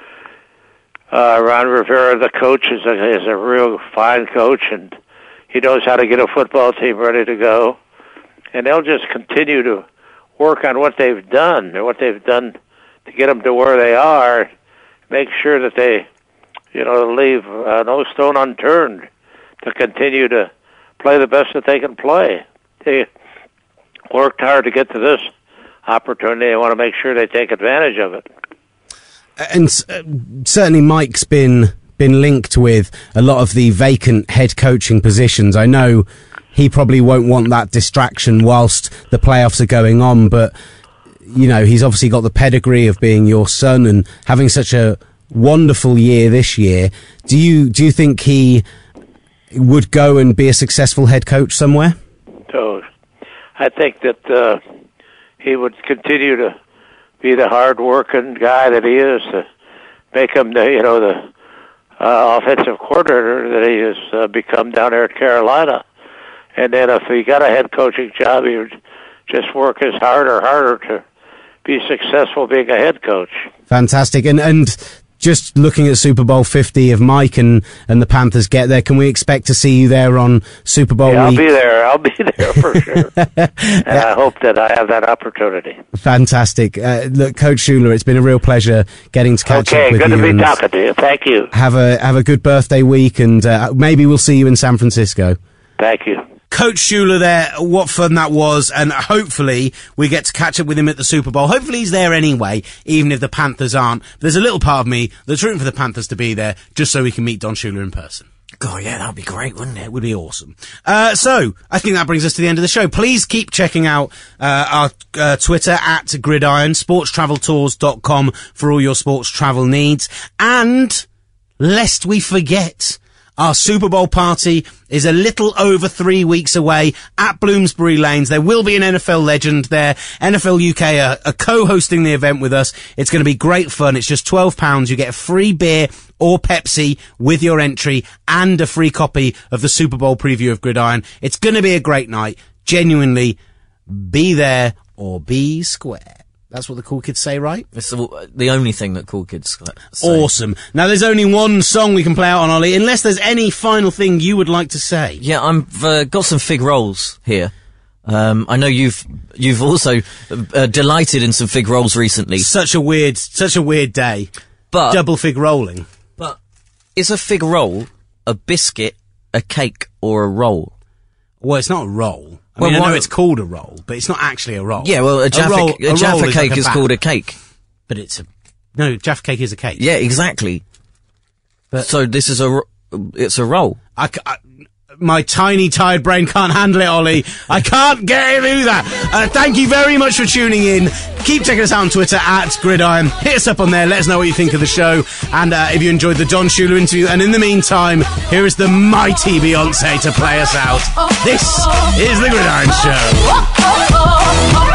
Ron Rivera, the coach, is a real fine coach, and he knows how to get a football team ready to go. And they'll just continue to work on what they've done to get them to where they are, make sure that they, leave no stone unturned to continue to play the best that they can play. They worked hard to get to this opportunity. They want to make sure they take advantage of it. And certainly Mike's been linked with a lot of the vacant head coaching positions. I know he probably won't want that distraction whilst the playoffs are going on, but he's obviously got the pedigree of being your son and having such a wonderful year this year. Do you think he would go and be a successful head coach somewhere? So I think that he would continue to be the hard-working guy that he is, to make him the offensive coordinator that he has become down there at Carolina. And then if he got a head coaching job, he would just work as hard or harder to be successful being a head coach. Fantastic. And just looking at Super Bowl 50, if Mike and the Panthers get there, can we expect to see you there on Super Bowl week? I'll be there for sure. And I hope that I have that opportunity. Fantastic. Look, Coach Schuler, it's been a real pleasure getting to catch up with you. Okay, good to be talking to you. Thank you. Have a good birthday week, and maybe we'll see you in San Francisco. Thank you. Coach Schuler there, what fun that was, and hopefully we get to catch up with him at the Super Bowl. Hopefully he's there anyway, even if the Panthers aren't. There's a little part of me that's rooting for the Panthers to be there, just so we can meet Don Schuler in person. God, yeah, that'd be great, wouldn't it? It would be awesome. So, I think that brings us to the end of the show. Please keep checking out our Twitter at Gridiron, sportstraveltours.com for all your sports travel needs. And, lest we forget, our Super Bowl party is a little over 3 weeks away at Bloomsbury Lanes. There will be an NFL legend there. NFL UK are co-hosting the event with us. It's going to be great fun. It's just £12. You get a free beer or Pepsi with your entry and a free copy of the Super Bowl preview of Gridiron. It's going to be a great night. Genuinely, be there or be square. That's what the cool kids say, right? It's the only thing that cool kids say. Awesome. Now, there's only one song we can play out on, Ollie, unless there's any final thing you would like to say. Yeah, I've got some fig rolls here. I know you've also delighted in some fig rolls recently. Such a weird day. But double fig rolling. But is a fig roll a biscuit, a cake, or a roll? Well, it's not a roll. I know it's called a roll, but it's not actually a roll. Yeah, well, a Jaffa cake is called a cake. But Jaffa cake is a cake. Yeah, exactly. But so this is it's a roll. My tiny, tired brain can't handle it, Ollie. I can't get through that. Thank you very much for tuning in. Keep checking us out on Twitter at Gridiron. Hit us up on there. Let us know what you think of the show. And if you enjoyed the Don Schuler interview. And in the meantime, here is the mighty Beyonce to play us out. This is The Gridiron Show.